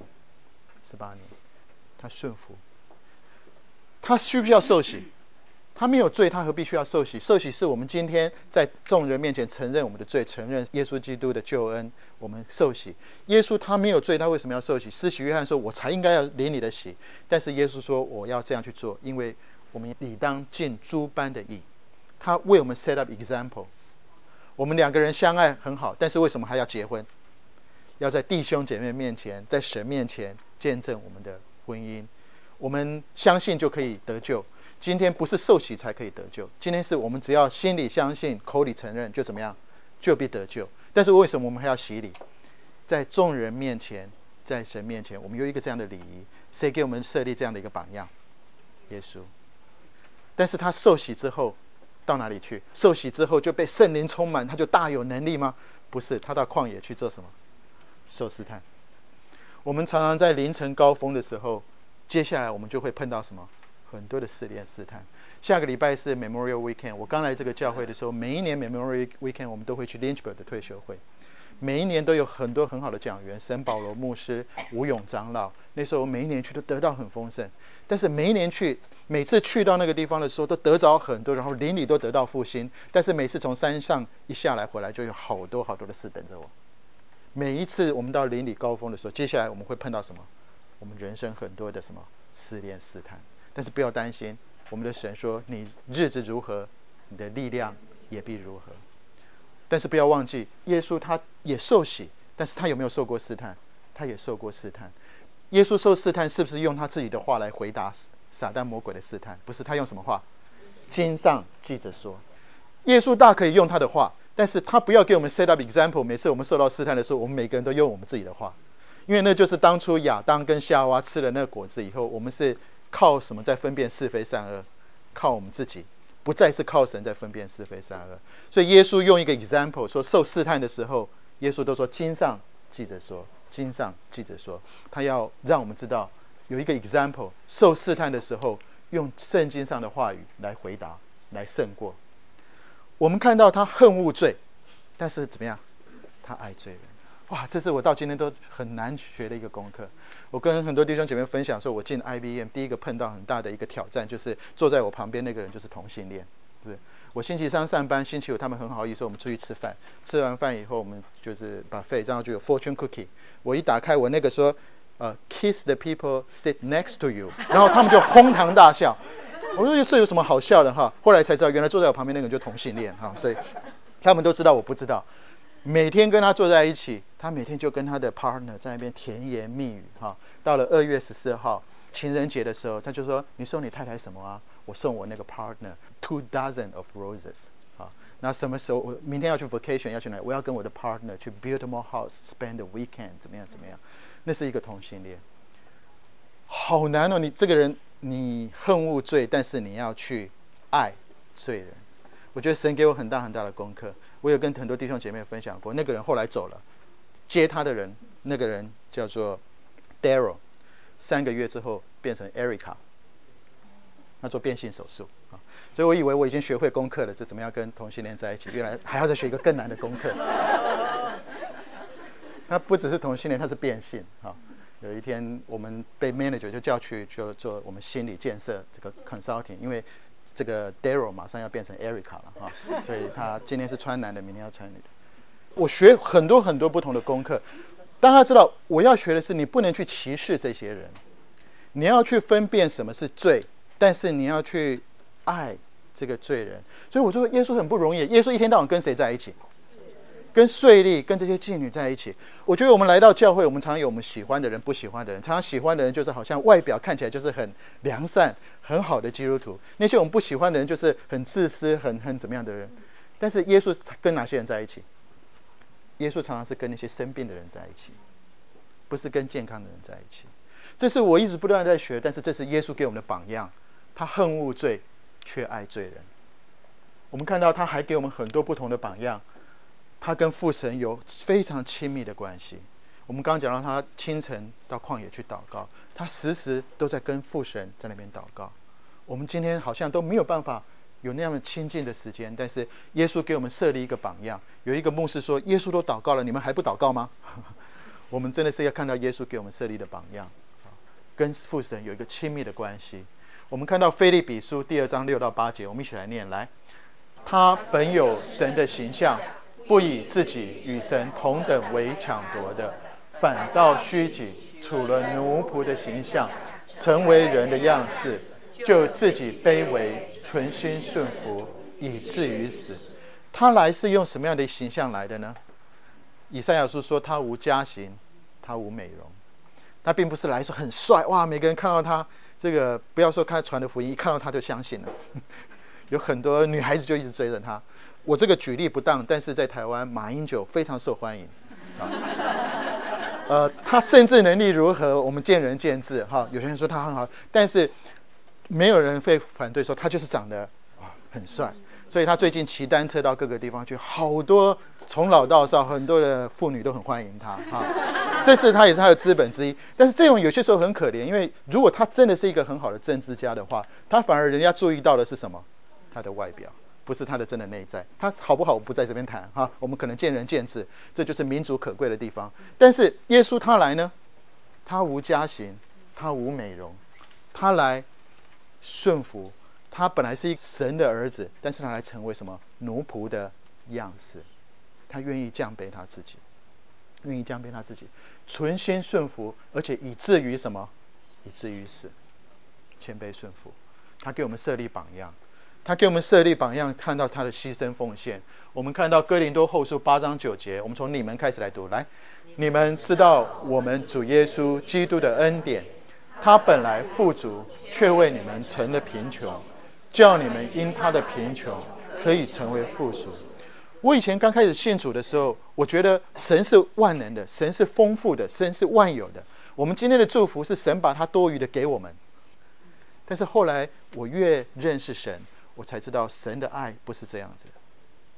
他顺服。他需不需要受洗？他没有罪，他何必需要受洗？受洗是我们今天在众人面前承认我们的罪，承认耶稣基督的救恩，我们受洗。耶稣他没有罪，他为什么要受洗？施洗约翰说我才应该要领你的洗，但是耶稣说我要这样去做，因为我们理当尽诸般的义。他为我们 set up example。 我们2个人相爱很好，但是为什么还要结婚？要在弟兄姐妹面前，在神面前见证我们的婚姻。我们相信就可以得救。今天不是受洗才可以得救，今天是我们只要心里相信，口里承认，就怎么样？就必得救。但是为什么我们还要洗礼？在众人面前，在神面前，我们有一个这样的礼仪。谁给我们设立这样的一个榜样？耶稣。但是他受洗之后到哪里去？受洗之后就被圣灵充满，他就大有能力吗？不是，他到旷野去做什么？受试探。我们常常在凌晨高峰的时候，接下来我们就会碰到什么？很多的试炼试探。下个礼拜是 Memorial Weekend。 我刚来这个教会的时候，每一年 Memorial Weekend 我们都会去 Lynchburg 的退休会，每一年都有很多很好的讲员，沈保罗牧师、吴勇长老。那时候我每一年去都得到很丰盛，但是每次去到那个地方的时候都得着很多，然后邻里都得到复兴。但是每次从山上一下来回来，就有好多好多的事等着我。每一次我们到邻里高峰的时候，接下来我们会碰到什么？我们人生很多的什么试炼试探。但是不要担心，我们的神说，你日子如何，你的力量也必如何。但是不要忘记，耶稣他也受洗，但是他有没有受过试探？他也受过试探。耶稣受试探是不是用他自己的话来回答撒旦魔鬼的试探？不是，他用什么话？经上记着说。耶稣大可以用他的话，但是他不要给我们 set up example。 每次我们受到试探的时候，我们每个人都用我们自己的话，因为那就是当初亚当跟夏娃吃了那个果子以后，我们是靠什么在分辨是非善恶？靠我们自己，不再是靠神在分辨是非善恶。所以耶稣用一个 example 说，受试探的时候，耶稣都说经上记着说，经上记着说。他要让我们知道有一个 example， 受试探的时候用圣经上的话语来回答，来胜过。我们看到他恨恶罪，但是怎么样？他爱罪人。 哇，这是我到今天都很难学的一个功课。我跟很多弟兄姐妹分享说，我进 IBM 第一个碰到很大的一个挑战，就是坐在我旁边那个人就是同性恋，对不对？我星期三上班，星期五他们很好意思说我们出去吃饭，吃完饭以后我们就是把费，然后就有 fortune cookie。我一打开，我那个说kiss the people sit next to you， 然后他们就哄堂大笑。我说这有什么好笑的哈？后来才知道，原来坐在我旁边那个人就同性恋哈，所以他们都知道我不知道。每天跟他坐在一起，他每天就跟他的 partner 在那边甜言蜜语哈。到了2月14号情人节的时候，他就说：“你送你太太什么啊？”我送我那个 partner 2 dozen of roses 啊。那什么时候我明天要去 vacation 要去哪里？我要跟我的 partner 去 Biltmore House spend the weekend 怎么样？那是一个同性恋，好难哦！你这个人你恨恶罪，但是你要去爱罪人。我觉得神给我很大很大的功课。我有跟很多弟兄姐妹分享过，那个人后来走了，接他的人，那个人叫做 Daryl，3个月之后变成 Erica， 他做变性手术啊。所以我以为我已经学会功课了，这怎么样跟同性恋在一起？原来还要再学一个更难的功课。他不只是同性恋，他是变性啊。有一天我们被 manager 就叫去做我们心理建设这个 consulting， 因为这个 Daryl 马上要变成 Erica 了哈，所以他今天是穿男的，明天要穿女的。我学很多很多不同的功课，大家知道我要学的是，你不能去歧视这些人，你要去分辨什么是罪，但是你要去爱这个罪人。所以我说耶稣很不容易，耶稣一天到晚跟谁在一起？跟税吏，跟这些妓女在一起。我觉得我们来到教会，我们常有我们喜欢的人，不喜欢的人。常常喜欢的人就是好像外表看起来就是很良善、很好的基督徒；那些我们不喜欢的人就是很自私、很怎么样的人。但是耶稣跟哪些人在一起？耶稣常常是跟那些生病的人在一起，不是跟健康的人在一起。这是我一直不断在学，但是这是耶稣给我们的榜样。他恨恶罪，却爱罪人。我们看到他还给我们很多不同的榜样。他跟父神有非常亲密的关系。我们刚刚讲到他清晨到旷野去祷告，他时时都在跟父神在那边祷告。我们今天好像都没有办法有那样的亲近的时间，但是耶稣给我们设立一个榜样。有一个牧师说，耶稣都祷告了，你们还不祷告吗？我们真的是要看到耶稣给我们设立的榜样，跟父神有一个亲密的关系。我们看到腓立比书2章6到8节，我们一起来念。来，他本有神的形象，不以自己与神同等为抢夺的，反倒虚己，处了奴仆的形象，成为人的样式，就自己卑微，存心顺服，以至于死。他来是用什么样的形象来的呢？以赛亚书说他无家型，他无美容。他并不是来说很帅哇，每个人看到他，这个不要说看传的福音，一看到他就相信了。有很多女孩子就一直追着他。我这个举例不当，但是在台湾马英九非常受欢迎他政治能力如何我们见仁见智哈。有些人说他很好，但是没有人会反对说他就是长得很帅。所以他最近骑单车到各个地方去，好多从老到少很多的妇女都很欢迎他这是他也是他的资本之一。但是这种有些时候很可怜，因为如果他真的是一个很好的政治家的话，他反而人家注意到的是什么？他的外表，不是他的真的内在。他好不好我不在这边谈哈，我们可能见仁见智，这就是民主可贵的地方。但是耶稣他来呢，他无家型，他无美容，他来顺服。他本来是一个神的儿子，但是他来成为什么？奴仆的样式。他愿意降卑他自己，愿意降卑他自己，存心顺服，而且以至于什么？以至于死，谦卑顺服。他给我们设立榜样，他给我们设立榜样，看到他的牺牲奉献。我们看到哥林多后书8章9节，我们从你们开始来读。来，你们知道我们主耶稣基督的恩典，他本来富足，却为你们成了贫穷，叫你们因他的贫穷可以成为富足。我以前刚开始信主的时候，我觉得神是万能的，神是丰富的，神是万有的。我们今天的祝福是神把他多余的给我们。但是后来我越认识神，我才知道神的爱不是这样子。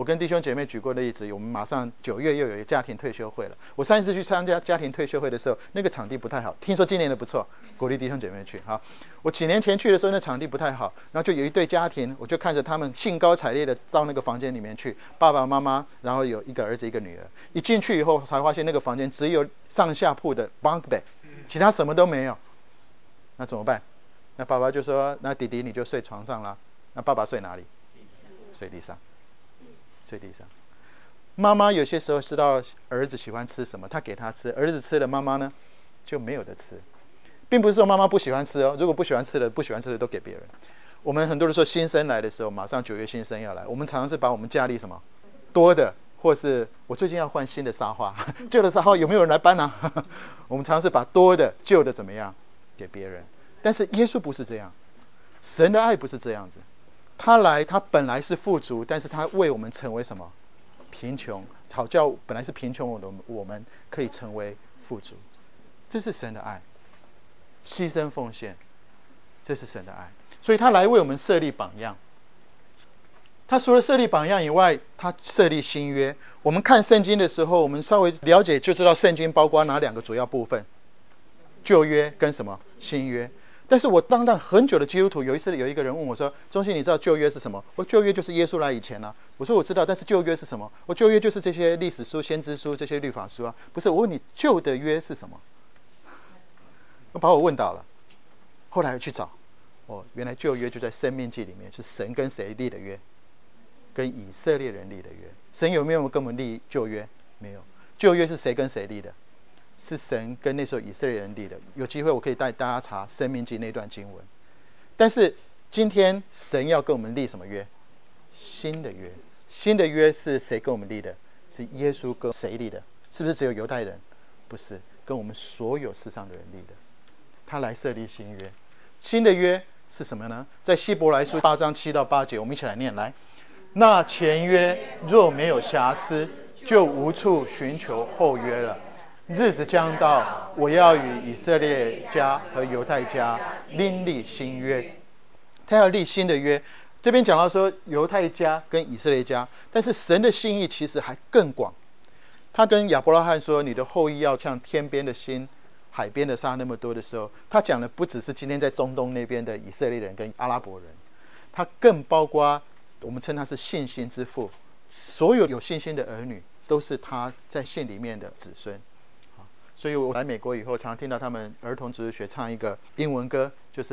我跟弟兄姐妹举过的例子，我们马上9月又有一个家庭退休会了。我上一次去参加家庭退休会的时候，那个场地不太好，听说今年的不错，鼓励弟兄姐妹去。好，我几年前去的时候，那场地不太好，然后就有一对家庭，我就看着他们兴高采烈的到那个房间里面去，爸爸妈妈，然后有一个儿子一个女儿。一进去以后，才发现那个房间只有上下铺的 bunk bed， 其他什么都没有。那怎么办？那爸爸就说：“那弟弟你就睡床上啦。”那爸爸睡哪里？睡地上。睡地上。妈妈有些时候知道儿子喜欢吃什么，他给他吃，儿子吃了，妈妈呢就没有得吃，并不是说妈妈不喜欢吃哦，如果不喜欢吃的都给别人。我们很多人说新生来的时候，马上9月新生要来，我们常常是把我们家里什么多的，或是我最近要换新的沙发，旧的沙发有没有人来搬啊？我们常常是把多的旧的怎么样给别人，但是耶稣不是这样，神的爱不是这样子。他来，他本来是富足，但是他为我们成为什么？贫穷，好叫本来是贫穷的我们可以成为富足。这是神的爱，牺牲奉献，这是神的爱。所以他来为我们设立榜样。他除了设立榜样以外，他设立新约。我们看圣经的时候，我们稍微了解就知道圣经包括哪2个主要部分：旧约跟什么？新约。但是我当很久的基督徒，有一次有一个人问我说：“中信，你知道旧约是什么？”我旧约就是耶稣来以前啊。我说我知道，但是旧约是什么？我旧约就是这些历史书、先知书、这些律法书啊。不是，我问你旧的约是什么？把我问倒了。后来去找，原来旧约就在申命记里面，是神跟谁立的约？跟以色列人立的约。神有没有跟我们立旧约？没有。旧约是谁跟谁立的？是神跟那时候以色列人立的。有机会我可以带大家查申命记那段经文。但是今天神要跟我们立什么约？新的约。新的约是谁跟我们立的？是耶稣跟谁立的？是不是只有犹太人？不是，跟我们所有世上的人立的。他来设立新约。新的约是什么呢？在希伯来书8章7到8节，我们一起来念来。那前约若没有瑕疵，就无处寻求后约了。日子将到，我要与以色列家和犹太家另立新约。他要立新的约。这边讲到说犹太家跟以色列家，但是神的心意其实还更广。他跟亚伯拉罕说：“你的后裔要像天边的星、海边的沙那么多”的时候，他讲的不只是今天在中东那边的以色列人跟阿拉伯人，他更包括我们称他是信心之父，所有有信心的儿女都是他在信里面的子孙。所以我来美国以后，常常听到他们儿童主日学唱一个英文歌，就是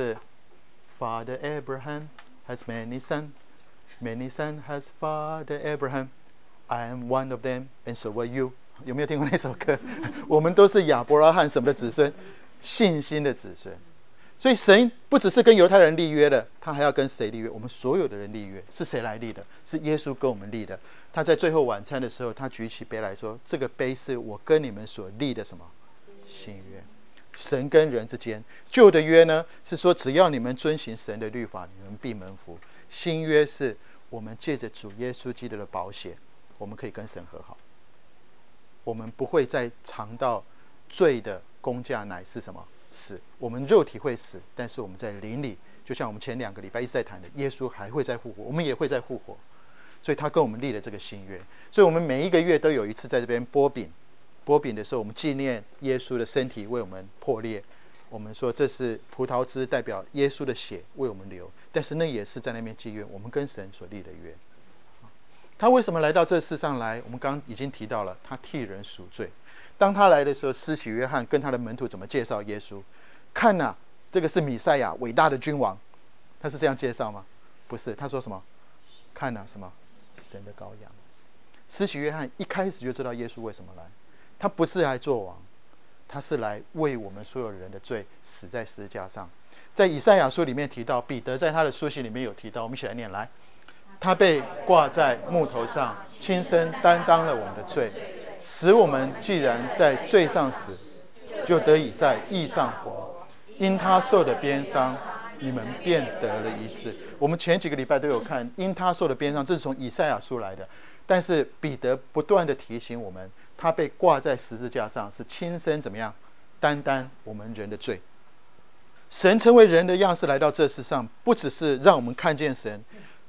Father Abraham has many sons, many sons has Father Abraham. I am one of them, and so are you. 有没有听过那首歌？我们都是亚伯拉罕什么的子孙？信心的子孙。所以神不只是跟犹太人立约的，他还要跟谁立约？我们所有的人立约。是谁来立的？是耶稣跟我们立的。他在最后晚餐的时候，他举起杯来说：“这个杯是我跟你们所立的什么？新约。”神跟人之间，旧的约呢是说只要你们遵行神的律法，你们必蒙福。新约是我们借着主耶稣基督的宝血，我们可以跟神和好。我们不会再尝到罪的工价乃是什么？死。我们肉体会死，但是我们在灵里，就像我们前2个礼拜一直在谈的，耶稣还会再复活，我们也会再复活。所以他跟我们立了这个新约。所以我们每一个月都有一次在这边剥饼。剥饼的时候，我们纪念耶稣的身体为我们破裂。我们说这是葡萄汁，代表耶稣的血为我们流。但是那也是在那边祭约，我们跟神所立的约。他为什么来到这世上来？我们刚刚已经提到了，他替人赎罪。当他来的时候，施洗约翰跟他的门徒怎么介绍耶稣？看啊，这个是弥赛亚，伟大的君王。他是这样介绍吗？不是，他说什么？看啊，什么？神的羔羊。施洗约翰一开始就知道耶稣为什么来。他不是来做王，他是来为我们所有人的罪死在十字架上。在以赛亚书里面提到，彼得在他的书信里面有提到，我们一起来念来。他被挂在木头上，亲身担当了我们的罪，使我们既然在罪上死，就得以在义上活。因他受的鞭伤，你们便得了医治。我们前几个礼拜都有看，因他受的鞭伤，这是从以赛亚书来的。但是彼得不断的提醒我们，他被挂在十字架上，是亲身怎么样担当我们人的罪。神成为人的样式来到这世上，不只是让我们看见神，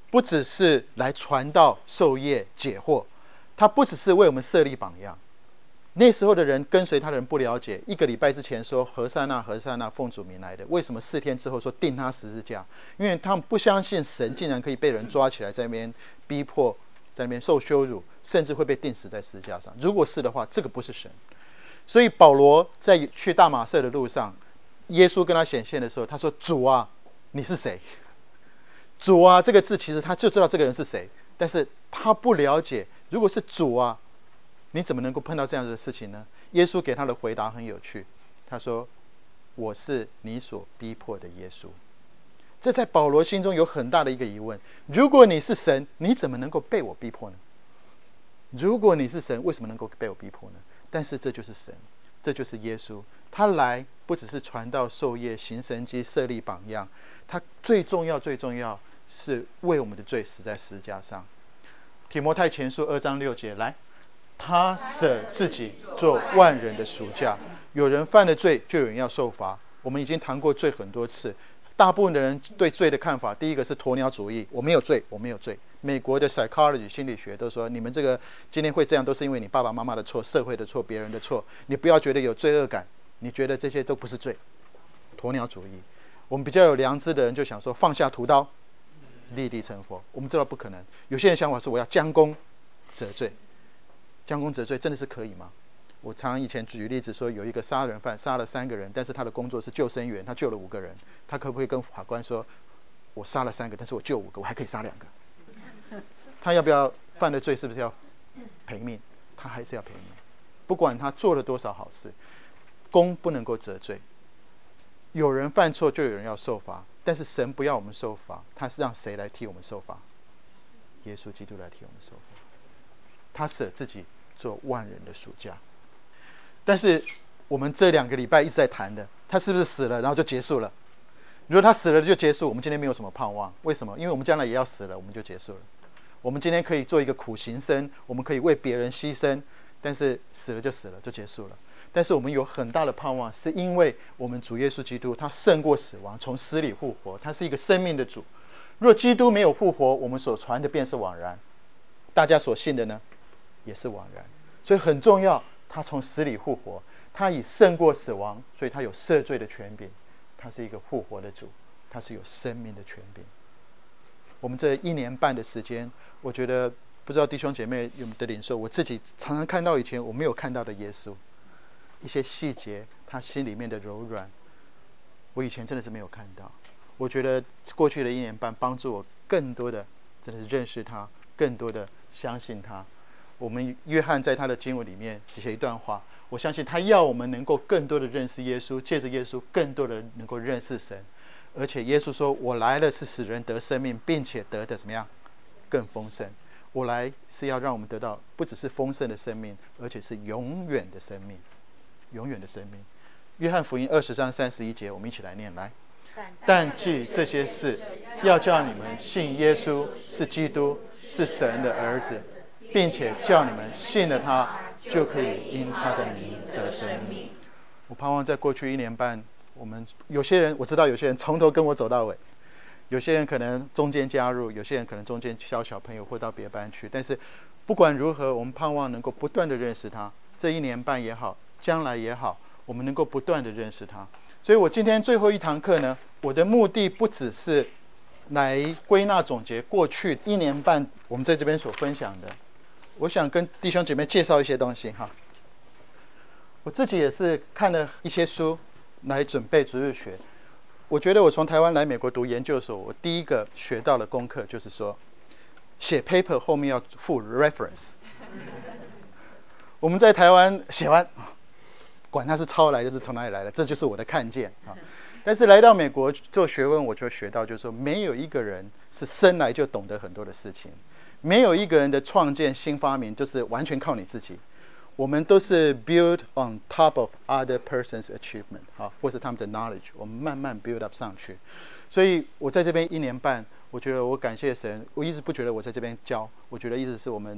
不只是来传道授业解惑，他不只是为我们设立榜样。那时候的人跟随他的人不了解，1个礼拜之前说何塞纳何塞纳奉主名来的，为什么4天之后说钉他十字架？因为他们不相信神竟然可以被人抓起来在那边逼迫，在那边受羞辱，甚至会被钉死在十字架上。如果是的话，这个不是神。所以保罗在去大马色的路上，耶稣跟他显现的时候，他说：“主啊，你是谁？”主啊这个字其实他就知道这个人是谁，但是他不了解，如果是主啊，你怎么能够碰到这样子的事情呢？耶稣给他的回答很有趣，他说：“我是你所逼迫的耶稣。”这在保罗心中有很大的一个疑问：如果你是神，你怎么能够被我逼迫呢？如果你是神，为什么能够被我逼迫呢？但是这就是神，这就是耶稣。他来不只是传道授业行神迹设立榜样，他最重要是为我们的罪死在十字架上。提摩太前书2章6节，来，他舍自己做万人的赎价，有人犯了罪，就有人要受罚。我们已经谈过罪很多次，大部分的人对罪的看法，第一个是鸵鸟主义，我没有罪，我没有罪。美国的 psychology 心理学都说，你们这个今天会这样，都是因为你爸爸妈妈的错、社会的错、别人的错。你不要觉得有罪恶感，你觉得这些都不是罪。鸵鸟主义。我们比较有良知的人就想说，放下屠刀，立地成佛。我们知道不可能。有些人想法是，我要将功折罪。将功折罪真的是可以吗？我常常以前举例子说，有一个杀人犯杀了3个人，但是他的工作是救生员，他救了5个人，他可不可以跟法官说，我杀了3个，但是我救5个，我还可以杀2个？他要不要犯了罪？是不是要赔命？他还是要赔命，不管他做了多少好事，功不能够折罪。有人犯错，就有人要受罚，但是神不要我们受罚，他是让谁来替我们受罚？耶稣基督来替我们受罚。他舍自己做万人的赎价。但是我们这2个礼拜一直在谈的，他是不是死了然后就结束了？如果他死了就结束，我们今天没有什么盼望。为什么？因为我们将来也要死了，我们就结束了。我们今天可以做一个苦行僧，我们可以为别人牺牲，但是死了就死了，就结束了。但是我们有很大的盼望，是因为我们主耶稣基督他胜过死亡，从死里复活，他是一个生命的主。若基督没有复活，我们所传的便是枉然，大家所信的呢也是枉然。所以很重要，他从死里复活，他已胜过死亡，所以他有赦罪的权柄，他是一个复活的主，他是有生命的权柄。我们这1年半的时间，我觉得不知道弟兄姐妹有没有领受，我自己常常看到以前我没有看到的耶稣，一些细节，他心里面的柔软，我以前真的是没有看到。我觉得过去的1年半帮助我更多的真的是认识他，更多的相信他。我们约翰在他的经文里面写一段话，我相信他要我们能够更多的认识耶稣，借着耶稣更多的能够认识神。而且耶稣说，我来了是使人得生命，并且得的怎么样？更丰盛。我来是要让我们得到不只是丰盛的生命，而且是永远的生命，永远的生命。约翰福音20章31节，我们一起来念来。但记这些事，要叫你们信耶稣是基督，是神的儿子，并且叫你们信了他，就可以因他的名得生命。我盼望在过去1年半，我们有些人，我知道有些人从头跟我走到尾，有些人可能中间加入，有些人可能中间教小朋友或到别班去。但是不管如何，我们盼望能够不断的认识他，这1年半也好，将来也好，我们能够不断的认识他。所以我今天最后一堂课呢，我的目的不只是来归纳总结过去1年半我们在这边所分享的，我想跟弟兄姐妹介绍一些东西哈。我自己也是看了一些书来准备主日学。我觉得我从台湾来美国读研究所，我第一个学到的功课就是说，写 paper 后面要附 reference。我们在台湾写完，管它是抄来的是从哪里来的，这就是我的看见啊。但是来到美国做学问，我就学到，就是说，没有一个人是生来就懂得很多的事情，没有一个人的创建新发明就是完全靠你自己。我们都是 build on top of other person's achievement 或是他们的 knowledge， 我们慢慢 build up 上去。所以我在这边1年半，我觉得我感谢神，我一直不觉得我在这边教，我觉得一直是我们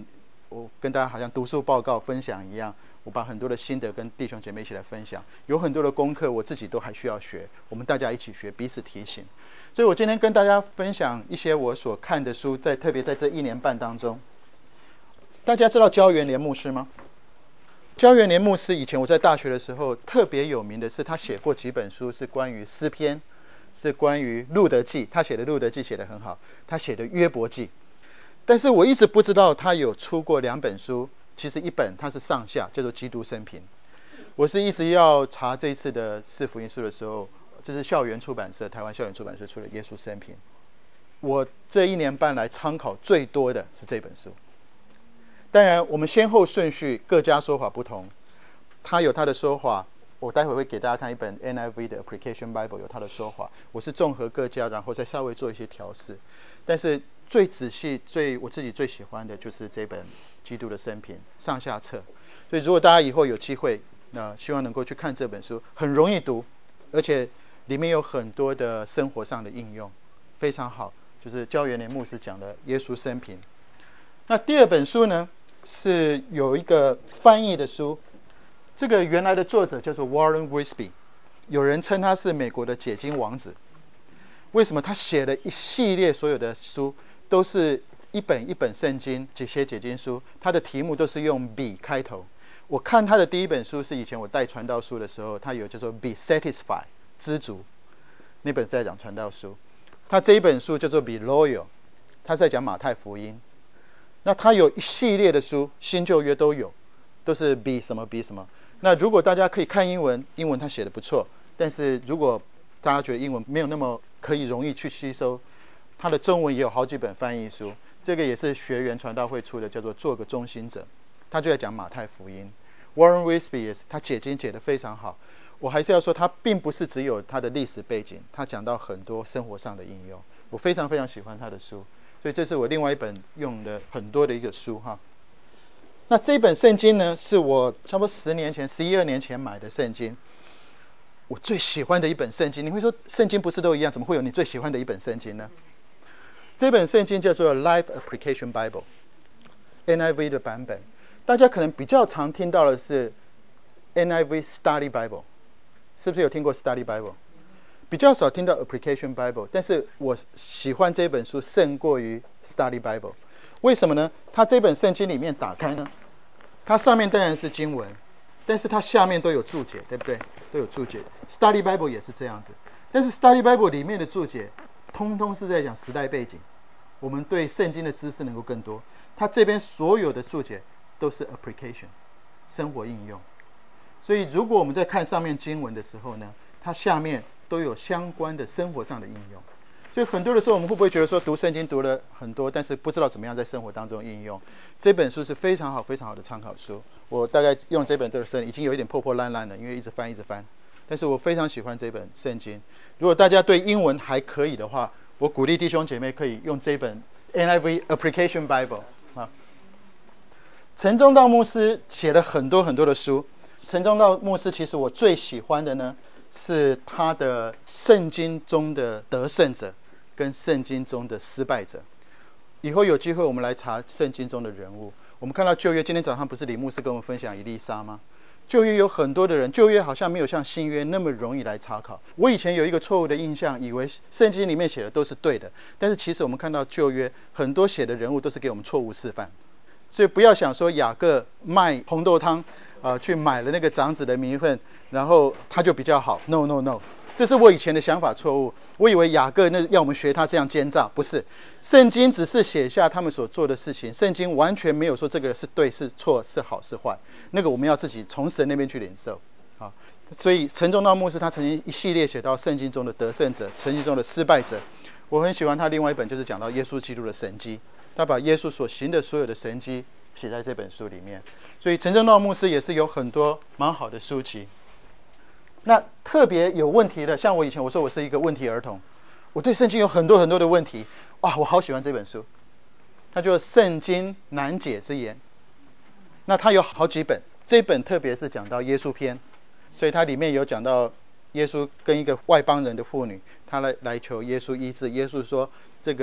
我跟大家好像读书报告分享一样，我把很多的心得跟弟兄姐妹一起来分享。有很多的功课我自己都还需要学，我们大家一起学，彼此提醒。所以我今天跟大家分享一些我所看的书，特别在这1年半当中。大家知道焦元连牧师吗？焦元连牧师以前我在大学的时候特别有名的是，他写过几本书是关于诗篇，是关于路德记，他写的路德记写得很好，他写的约伯记。但是我一直不知道他有出过2本书，其实一本他是上下，叫做《基督生平》。我是一直要查这一次的四福音书的时候，这是校园出版社，台湾校园出版社出的《耶稣生平》。我这1年半来参考最多的是这本书。当然我们先后顺序各家说法不同，他有他的说法，我待会会给大家看一本 NIV 的 Application Bible 有他的说法，我是综合各家，然后再稍微做一些调试。但是最仔细我自己最喜欢的就是这本《基督的生平》上下册。所以如果大家以后有机会，希望能够去看这本书，很容易读，而且里面有很多的生活上的应用，非常好。就是焦元连牧师讲的《耶稣生平》。那第2本书呢，是有一个翻译的书，这个原来的作者叫做 Warren Wiersbe， 有人称他是美国的解经王子。为什么？他写了一系列所有的书都是一本一本圣经，这些解经书，他的题目都是用 be 开头。我看他的第1本书是以前我带传道书的时候，他有叫做 be satisfied 知足，那本是在讲传道书。他这一本书叫做 be loyal， 他在讲马太福音。那他有一系列的书，新旧约都有，都是 be 什么 be 什么。那如果大家可以看英文，英文他写的不错，但是如果大家觉得英文没有那么可以容易去吸收，他的中文也有好几本翻译书，这个也是学员传道会出的，叫做做个中心者，他就在讲马太福音。Warren Wiersbe 也是，他解经解得非常好。我还是要说，他并不是只有他的历史背景，他讲到很多生活上的应用，我非常非常喜欢他的书。所以这是我另外一本用的很多的一个书哈。那这本圣经呢，是我差不多10年前、11、12年前买的圣经，我最喜欢的一本圣经。你会说，圣经不是都一样，怎么会有你最喜欢的一本圣经呢？这本圣经叫做 Life Application Bible， NIV 的版本。大家可能比较常听到的是 NIV Study Bible， 是不是有听过 Study Bible？比较少听到 Application Bible， 但是我喜欢这本书胜过于 Study Bible。 为什么呢？它这本圣经里面打开呢，它上面当然是经文，但是它下面都有注解，对不对？都有注解。 Study Bible 也是这样子，但是 Study Bible 里面的注解通通是在讲时代背景，我们对圣经的知识能够更多。它这边所有的注解都是 Application， 生活应用。所以如果我们在看上面经文的时候呢，它下面都有相关的生活上的应用。所以很多的时候我们会不会觉得说读圣经读了很多，但是不知道怎么样在生活当中应用？这本书是非常好非常好的参考书。我大概用这本圣经已经有一点破破烂烂了，因为一直翻，但是我非常喜欢这本圣经。如果大家对英文还可以的话，我鼓励弟兄姐妹可以用这本 NIV Application Bible 啊。陈忠道牧师写了很多很多的书。陈忠道牧师其实我最喜欢的呢，是他的圣经中的得胜者跟圣经中的失败者。以后有机会我们来查圣经中的人物。我们看到旧约，今天早上不是李牧师跟我们分享以利沙吗？旧约有很多的人，旧约好像没有像新约那么容易来查考。我以前有一个错误的印象，以为圣经里面写的都是对的，但是其实我们看到旧约很多写的人物都是给我们错误示范。所以不要想说雅各卖红豆汤去买了那个长子的名分，然后他就比较好。 No， 这是我以前的想法错误。我以为雅各那要我们学他这样奸诈，不是。圣经只是写下他们所做的事情，圣经完全没有说这个是对是错是好是坏，那个我们要自己从神那边去领受。所以陈忠道牧师他曾经一系列写到圣经中的得胜者，圣经中的失败者。我很喜欢他另外一本，就是讲到耶稣基督的神迹，他把耶稣所行的所有的神迹写在这本书里面。所以陈忠道牧师也是有很多蛮好的书籍。那特别有问题的，像我以前我说我是一个问题儿童，我对圣经有很多很多的问题，哇，我好喜欢这本书，它叫《圣经难解之言》。那它有好几本，这本特别是讲到耶稣篇，所以它里面有讲到耶稣跟一个外邦人的妇女，他来求耶稣医治。耶稣说这个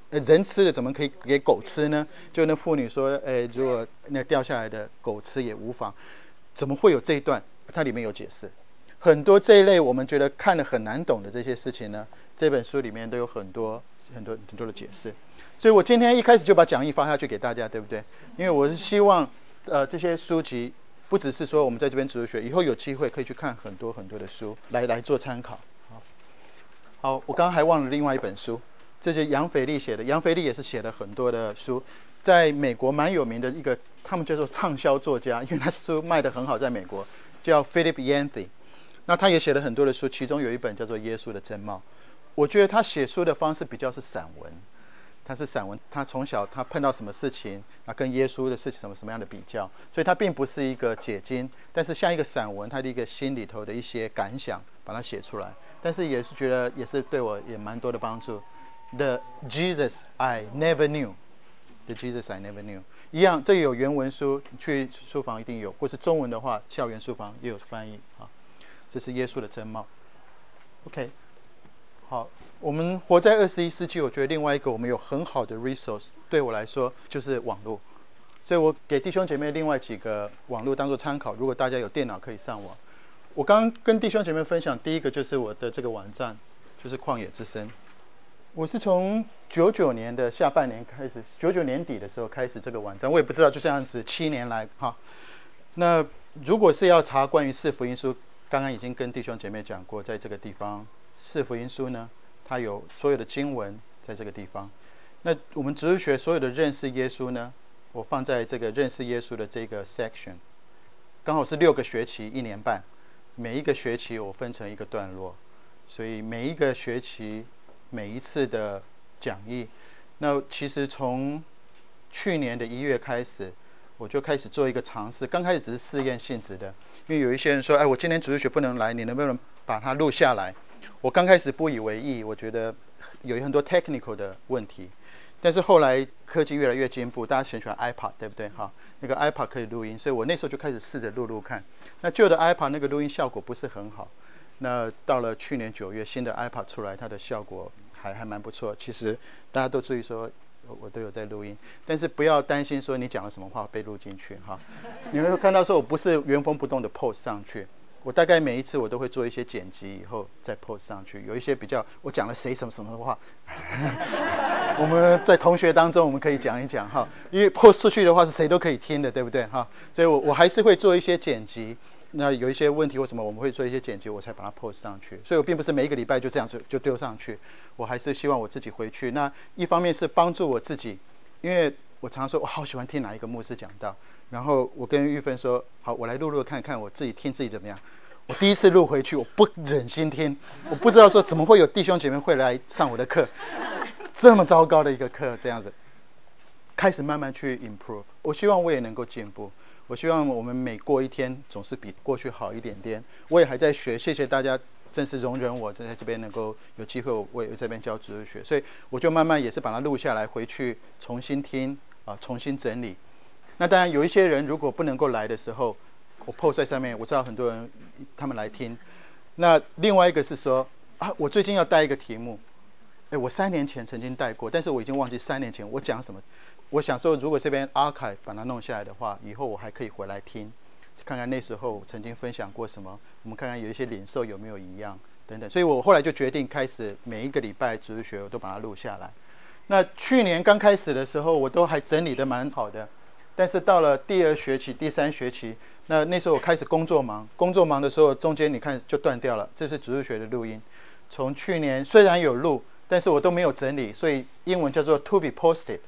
人吃的怎么可以给狗吃呢？就那妇女说，如果那掉下来的狗吃也无妨，怎么会有这一段？它里面有解释，很多这一类我们觉得看得很难懂的这些事情呢，这本书里面都有很多的解释。所以我今天一开始就把讲义发下去给大家，对不对？因为我是希望，这些书籍不只是说我们在这边主日学，以后有机会可以去看很多的书来做参考。好，我刚刚还忘了另外一本书，这是杨腓力写的。杨腓力也是写了很多的书，在美国蛮有名的一个，他们叫做畅销作家，因为他书卖得很好，在美国叫 Philip Yancey。那他也写了很多的书，其中有一本叫做《耶稣的真貌》。我觉得他写书的方式比较是散文。他是散文，他从小他碰到什么事情，跟耶稣的事情什么样的比较，所以他并不是一个解经，但是像一个散文，他的一个心里头的一些感想，把它写出来。但是也是觉得也是对我也蛮多的帮助。The Jesus I Never Knew，The Jesus I Never Knew 一样，这有原文书，去书房一定有，或是中文的话，校园书房也有翻译啊。这是耶稣的真貌。OK， 好。我们活在21世纪，我觉得另外一个我们有很好的 resource， 对我来说就是网络。所以我给弟兄姐妹另外几个网络当做参考，如果大家有电脑可以上网。我刚刚跟弟兄姐妹分享，第一个就是我的这个网站，就是旷野之声。我是从99年的下半年开始，99年底的时候开始这个网站，我也不知道就这样子7年来哈。那如果是要查关于四福音书，刚刚已经跟弟兄姐妹讲过，在这个地方四福音书呢，它有所有的经文在这个地方。那我们主日学所有的认识耶稣呢，我放在这个认识耶稣的这个 section， 刚好是6个学期1年半，每一个学期我分成一个段落，所以每一个学期每一次的讲义，那其实从去年的1月开始，我就开始做一个尝试。刚开始只是试验性质的，因为有一些人说，我今天主日学不能来，你能不能把它录下来？我刚开始不以为意，我觉得有很多 technical 的问题。但是后来科技越来越进步，大家很喜欢 iPad， 对不对？那个 iPad 可以录音，所以我那时候就开始试着录看。那旧的 iPad 那个录音效果不是很好。那到了去年9月，新的 iPad 出来，它的效果还蛮不错。其实大家都注意说，我都有在录音，但是不要担心说你讲了什么话被录进去哈。你会看到说我不是原封不动的 post 上去。我大概每一次我都会做一些剪辑，以后再 post 上去。有一些比较我讲了谁什么的话，我们在同学当中我们可以讲一讲哈，因为 post 出去的话是谁都可以听的，对不对哈？所以我还是会做一些剪辑。那有一些问题或什么，我们会做一些剪辑，我才把它 post 上去。所以我并不是每一个礼拜就这样就丢上去，我还是希望我自己回去。那一方面是帮助我自己，因为我常说我好喜欢听哪一个牧师讲道。然后我跟玉芬说，好，我来录看看我自己听自己怎么样。我第一次录回去，我不忍心听，我不知道说怎么会有弟兄姐妹会来上我的课，这么糟糕的一个课，这样子。开始慢慢去 improve， 我希望我也能够进步，我希望我们每过一天总是比过去好一点点。我也还在学，谢谢大家，真是容忍我在这边能够有机会，我也在这边教主日学，所以我就慢慢也是把它录下来，回去重新听重新整理。那当然有一些人如果不能够来的时候，我 post 在上面，我知道很多人他们来听。那另外一个是说我最近要带一个题目，我3年前曾经带过，但是我已经忘记3年前我讲什么。我想说如果这边 archive 把它弄下来的话，以后我还可以回来听，看看那时候曾经分享过什么，我们看看有一些领受有没有一样等等。所以我后来就决定开始每一个礼拜主日学我都把它录下来。那去年刚开始的时候我都还整理得蛮好的，但是到了第2学期第3学期，那时候我开始工作忙的时候，中间你看就断掉了。这是主日学的录音，从去年虽然有录，但是我都没有整理，所以英文叫做 to be posted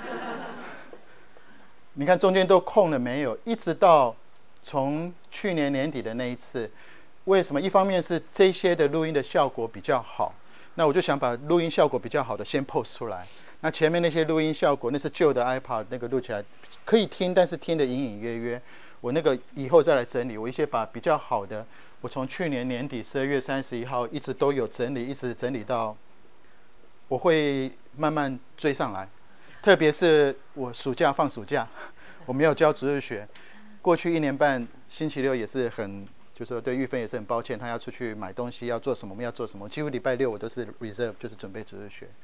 你看中间都空了没有，一直到从去年年底的那一次。为什么？一方面是这些的录音的效果比较好，那我就想把录音效果比较好的先 post 出来。那前面那些录音效果那是旧的 iPad， 那个录起来可以听，但是听得隐隐约约，我那个以后再来整理。我一些把比较好的，我从去年年底12月31号一直都有整理，一直整理到我会慢慢追上来。特别是我放暑假，我没有教主日学。过去1年半，星期六也是就是说对玉芬也是很抱歉，他要出去买东西，要做什么我们要做什么，几乎礼拜6我都是 reserve， 就是准备主日学。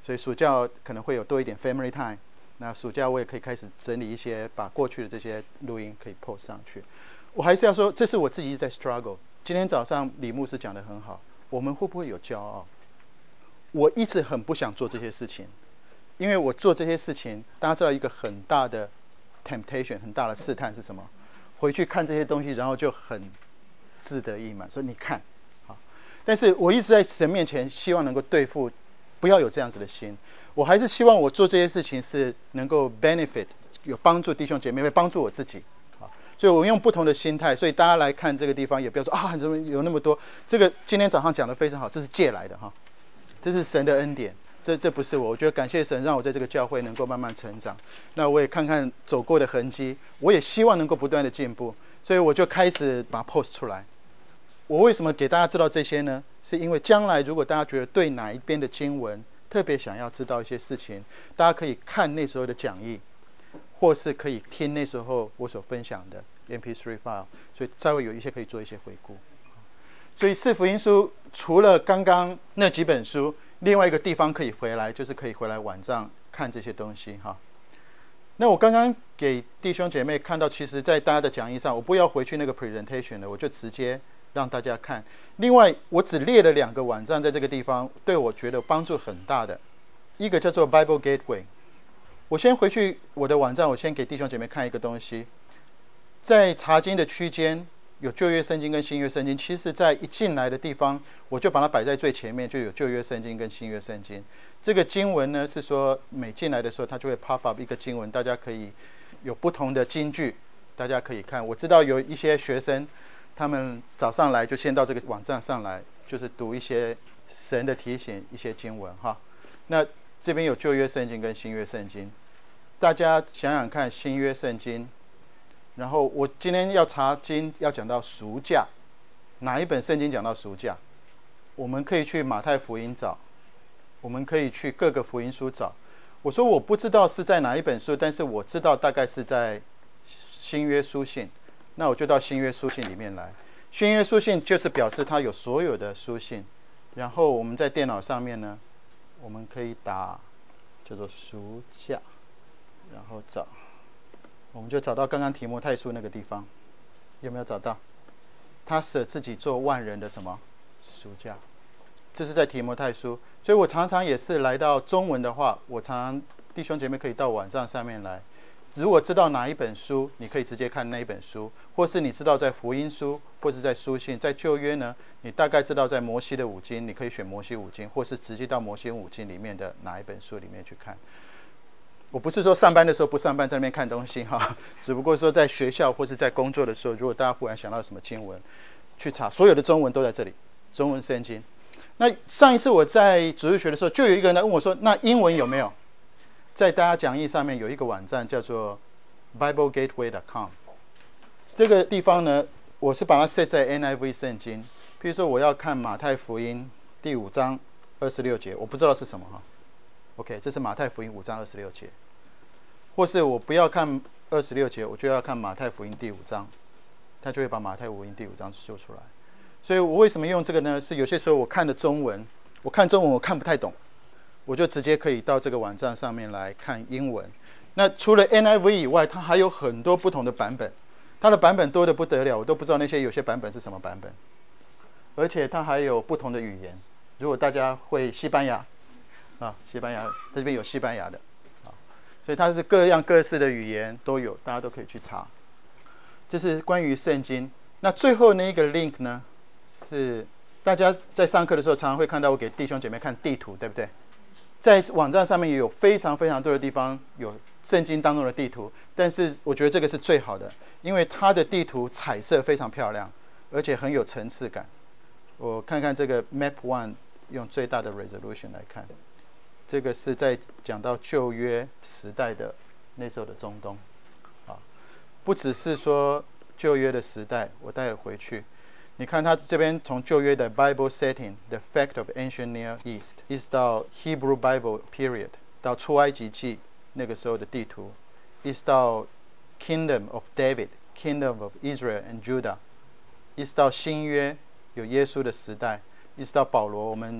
所以暑假可能会有多一点 family time。那暑假我也可以开始整理一些，把过去的这些录音可以 post 上去。我还是要说，这是我自己一直在 struggle。今天早上李牧师讲得很好，我们会不会有骄傲？我一直很不想做这些事情，因为我做这些事情，大家知道一个很大的 temptation， 很大的试探是什么？回去看这些东西，然后就很自得意满，说你看，好。但是我一直在神面前，希望能够对付，不要有这样子的心。我还是希望我做这些事情是能够 benefit， 有帮助弟兄姐妹，会帮助我自己。所以我用不同的心态，所以大家来看这个地方，也不要说啊，怎么有那么多？这个今天早上讲得非常好，这是借来的哈，这是神的恩典，这不是我。我觉得感谢神，让我在这个教会能够慢慢成长。那我也看看走过的痕迹，我也希望能够不断的进步，所以我就开始把它 post 出来。我为什么给大家知道这些呢？是因为将来如果大家觉得对哪一边的经文特别想要知道一些事情，大家可以看那时候的讲义，或是可以听那时候我所分享的 MP3 file， 所以稍微有一些可以做一些回顾。所以四福音书除了刚刚那几本书，另外一个地方可以回来，就是可以回来网上看这些东西哈。那我刚刚给弟兄姐妹看到，其实在大家的讲义上，我不要回去那个 presentation 了，我就直接让大家看。另外我只列了2个网站在这个地方，对我觉得帮助很大的，一个叫做 Bible Gateway。我先回去我的网站，我先给弟兄姐妹看一个东西。在查经的区间有旧约圣经跟新约圣经，其实在一进来的地方我就把它摆在最前面，就有旧约圣经跟新约圣经。这个经文呢是说每进来的时候它就会 pop up 一个经文，大家可以有不同的金句，大家可以看。我知道有一些学生他们早上来就先到这个网站上来，就是读一些神的提醒，一些经文哈。那这边有旧约圣经跟新约圣经，大家想想看新约圣经。然后我今天要查经，要讲到赎价，哪一本圣经讲到赎价？我们可以去马太福音找，我们可以去各个福音书找。我说我不知道是在哪一本书，但是我知道大概是在新约书信，那我就到新约书信里面来。新约书信就是表示它有所有的书信，然后我们在电脑上面呢，我们可以打叫做赎价，然后找，我们就找到刚刚提摩太书那个地方，有没有找到？他舍自己做万人的什么赎价？这是在提摩太书。所以我常常也是来到中文的话，我常常弟兄姐妹可以到网站上面来。如果知道哪一本书，你可以直接看那一本书，或是你知道在福音书，或是在书信，在旧约呢，你大概知道在摩西的五经，你可以选摩西五经，或是直接到摩西五经里面的哪一本书里面去看。我不是说上班的时候不上班在那边看东西哈，只不过说在学校或是在工作的时候，如果大家忽然想到什么经文，去查，所有的中文都在这里，中文圣经。那上一次我在主日学的时候，就有一个人来问我说，那英文有没有？在大家讲义上面有一个网站叫做 BibleGateway.com， 这个地方呢，我是把它设在 NIV 圣经。譬如说我要看马太福音第5章26节，我不知道是什么哈。OK， 这是马太福音5章26节。或是我不要看26节，我就要看马太福音第5章，他就会把马太福音第5章秀出来。所以我为什么用这个呢？是有些时候我看的中文，我看中文我看不太懂，我就直接可以到这个网站上面来看英文。那除了 NIV 以外，它还有很多不同的版本，它的版本多得不得了，我都不知道那些有些版本是什么版本。而且它还有不同的语言，如果大家会西班牙啊，西班牙这边有西班牙的啊，所以它是各样各式的语言都有，大家都可以去查。这是关于圣经。那最后那一个 link 呢，是大家在上课的时候常常会看到我给弟兄姐妹看地图，对不对？在网站上面也有非常非常多的地方有圣经当中的地图，但是我觉得这个是最好的，因为它的地图彩色非常漂亮，而且很有层次感。我看看这个 Map One 用最大的 resolution 来看，这个是在讲到旧约时代的那时候的中东啊，不只是说旧约的时代，我待会回去。你看他这边从旧约的 Bible setting the fact of ancient Near East 一直到 Hebrew Bible period 到出埃及记那个时候的地图，一直到 Kingdom of David Kingdom of Israel and Judah， 一直到新约有耶稣的时代，一直到保罗，我们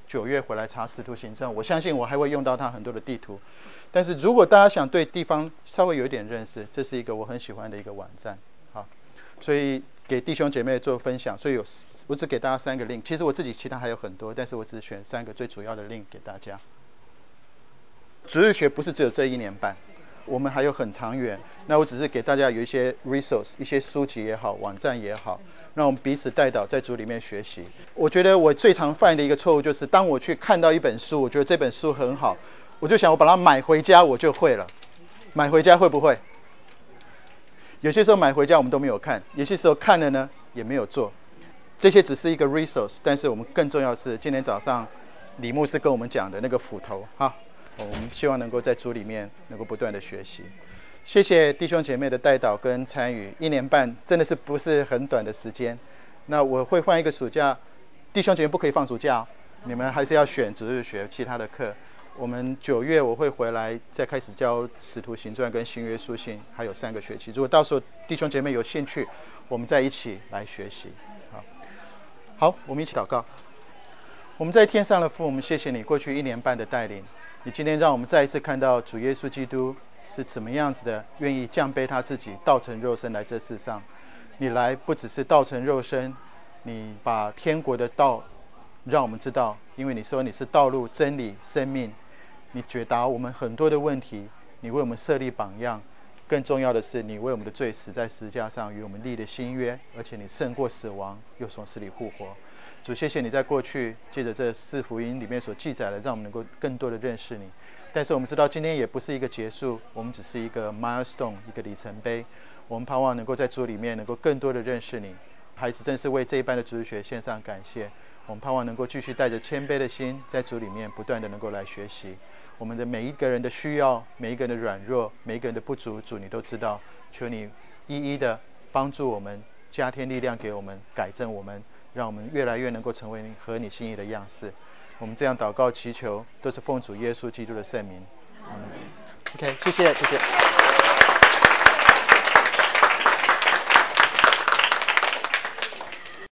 9月回来查使徒行传，我相信我还会用到它很多的地图。但是如果大家想对地方稍微有一点认识，这是一个我很喜欢的一个网站。好，所以给弟兄姐妹做分享，所以我只给大家3个 link， 其实我自己其他还有很多，但是我只选3个最主要的 link 给大家。主日学不是只有这1年半，我们还有很长远。那我只是给大家有一些 resource， 一些书籍也好，网站也好，让我们彼此带导在主里面学习。我觉得我最常犯的一个错误就是，当我去看到一本书，我觉得这本书很好，我就想我把它买回家我就会了。买回家会不会？有些时候买回家我们都没有看，有些时候看了呢也没有做。这些只是一个 resource， 但是我们更重要的是今天早上李牧师跟我们讲的那个斧头哈，我们希望能够在主里面能够不断的学习。谢谢弟兄姐妹的带导跟参与，1年半真的是不是很短的时间。那我会换一个暑假，弟兄姐妹不可以放暑假你们还是要选主日学其他的课。我们9月我会回来再开始教使徒行传跟新约书信，还有3个学期。如果到时候弟兄姐妹有兴趣，我们再一起来学习。好，我们一起祷告。我们在天上的父，我们谢谢你过去1年半的带领，你今天让我们再一次看到主耶稣基督是怎么样子的，愿意降卑他自己，道成肉身来这世上。你来不只是道成肉身，你把天国的道让我们知道，因为你说你是道路、真理、生命。你解答我们很多的问题，你为我们设立榜样，更重要的是你为我们的罪死在十字架上，与我们立了新约，而且你胜过死亡，又从死里复活。主，谢谢你在过去借着这4福音里面所记载的，让我们能够更多的认识你。但是我们知道今天也不是一个结束，我们只是一个 milestone， 一个里程碑。我们盼望能够在主里面能够更多的认识你。孩子真是为这一班的主日学献上感谢。我们盼望能够继续带着谦卑的心，在主里面不断的能够来学习。我们的每一个人的需要，每一个人的软弱，每一个人的不足，主你都知道。求你一一的帮助我们，加添力量给我们，改正我们，让我们越来越能够成为合你心意的样式。我们这样祷告祈求，都是奉主耶稣基督的圣名。OK， 谢谢。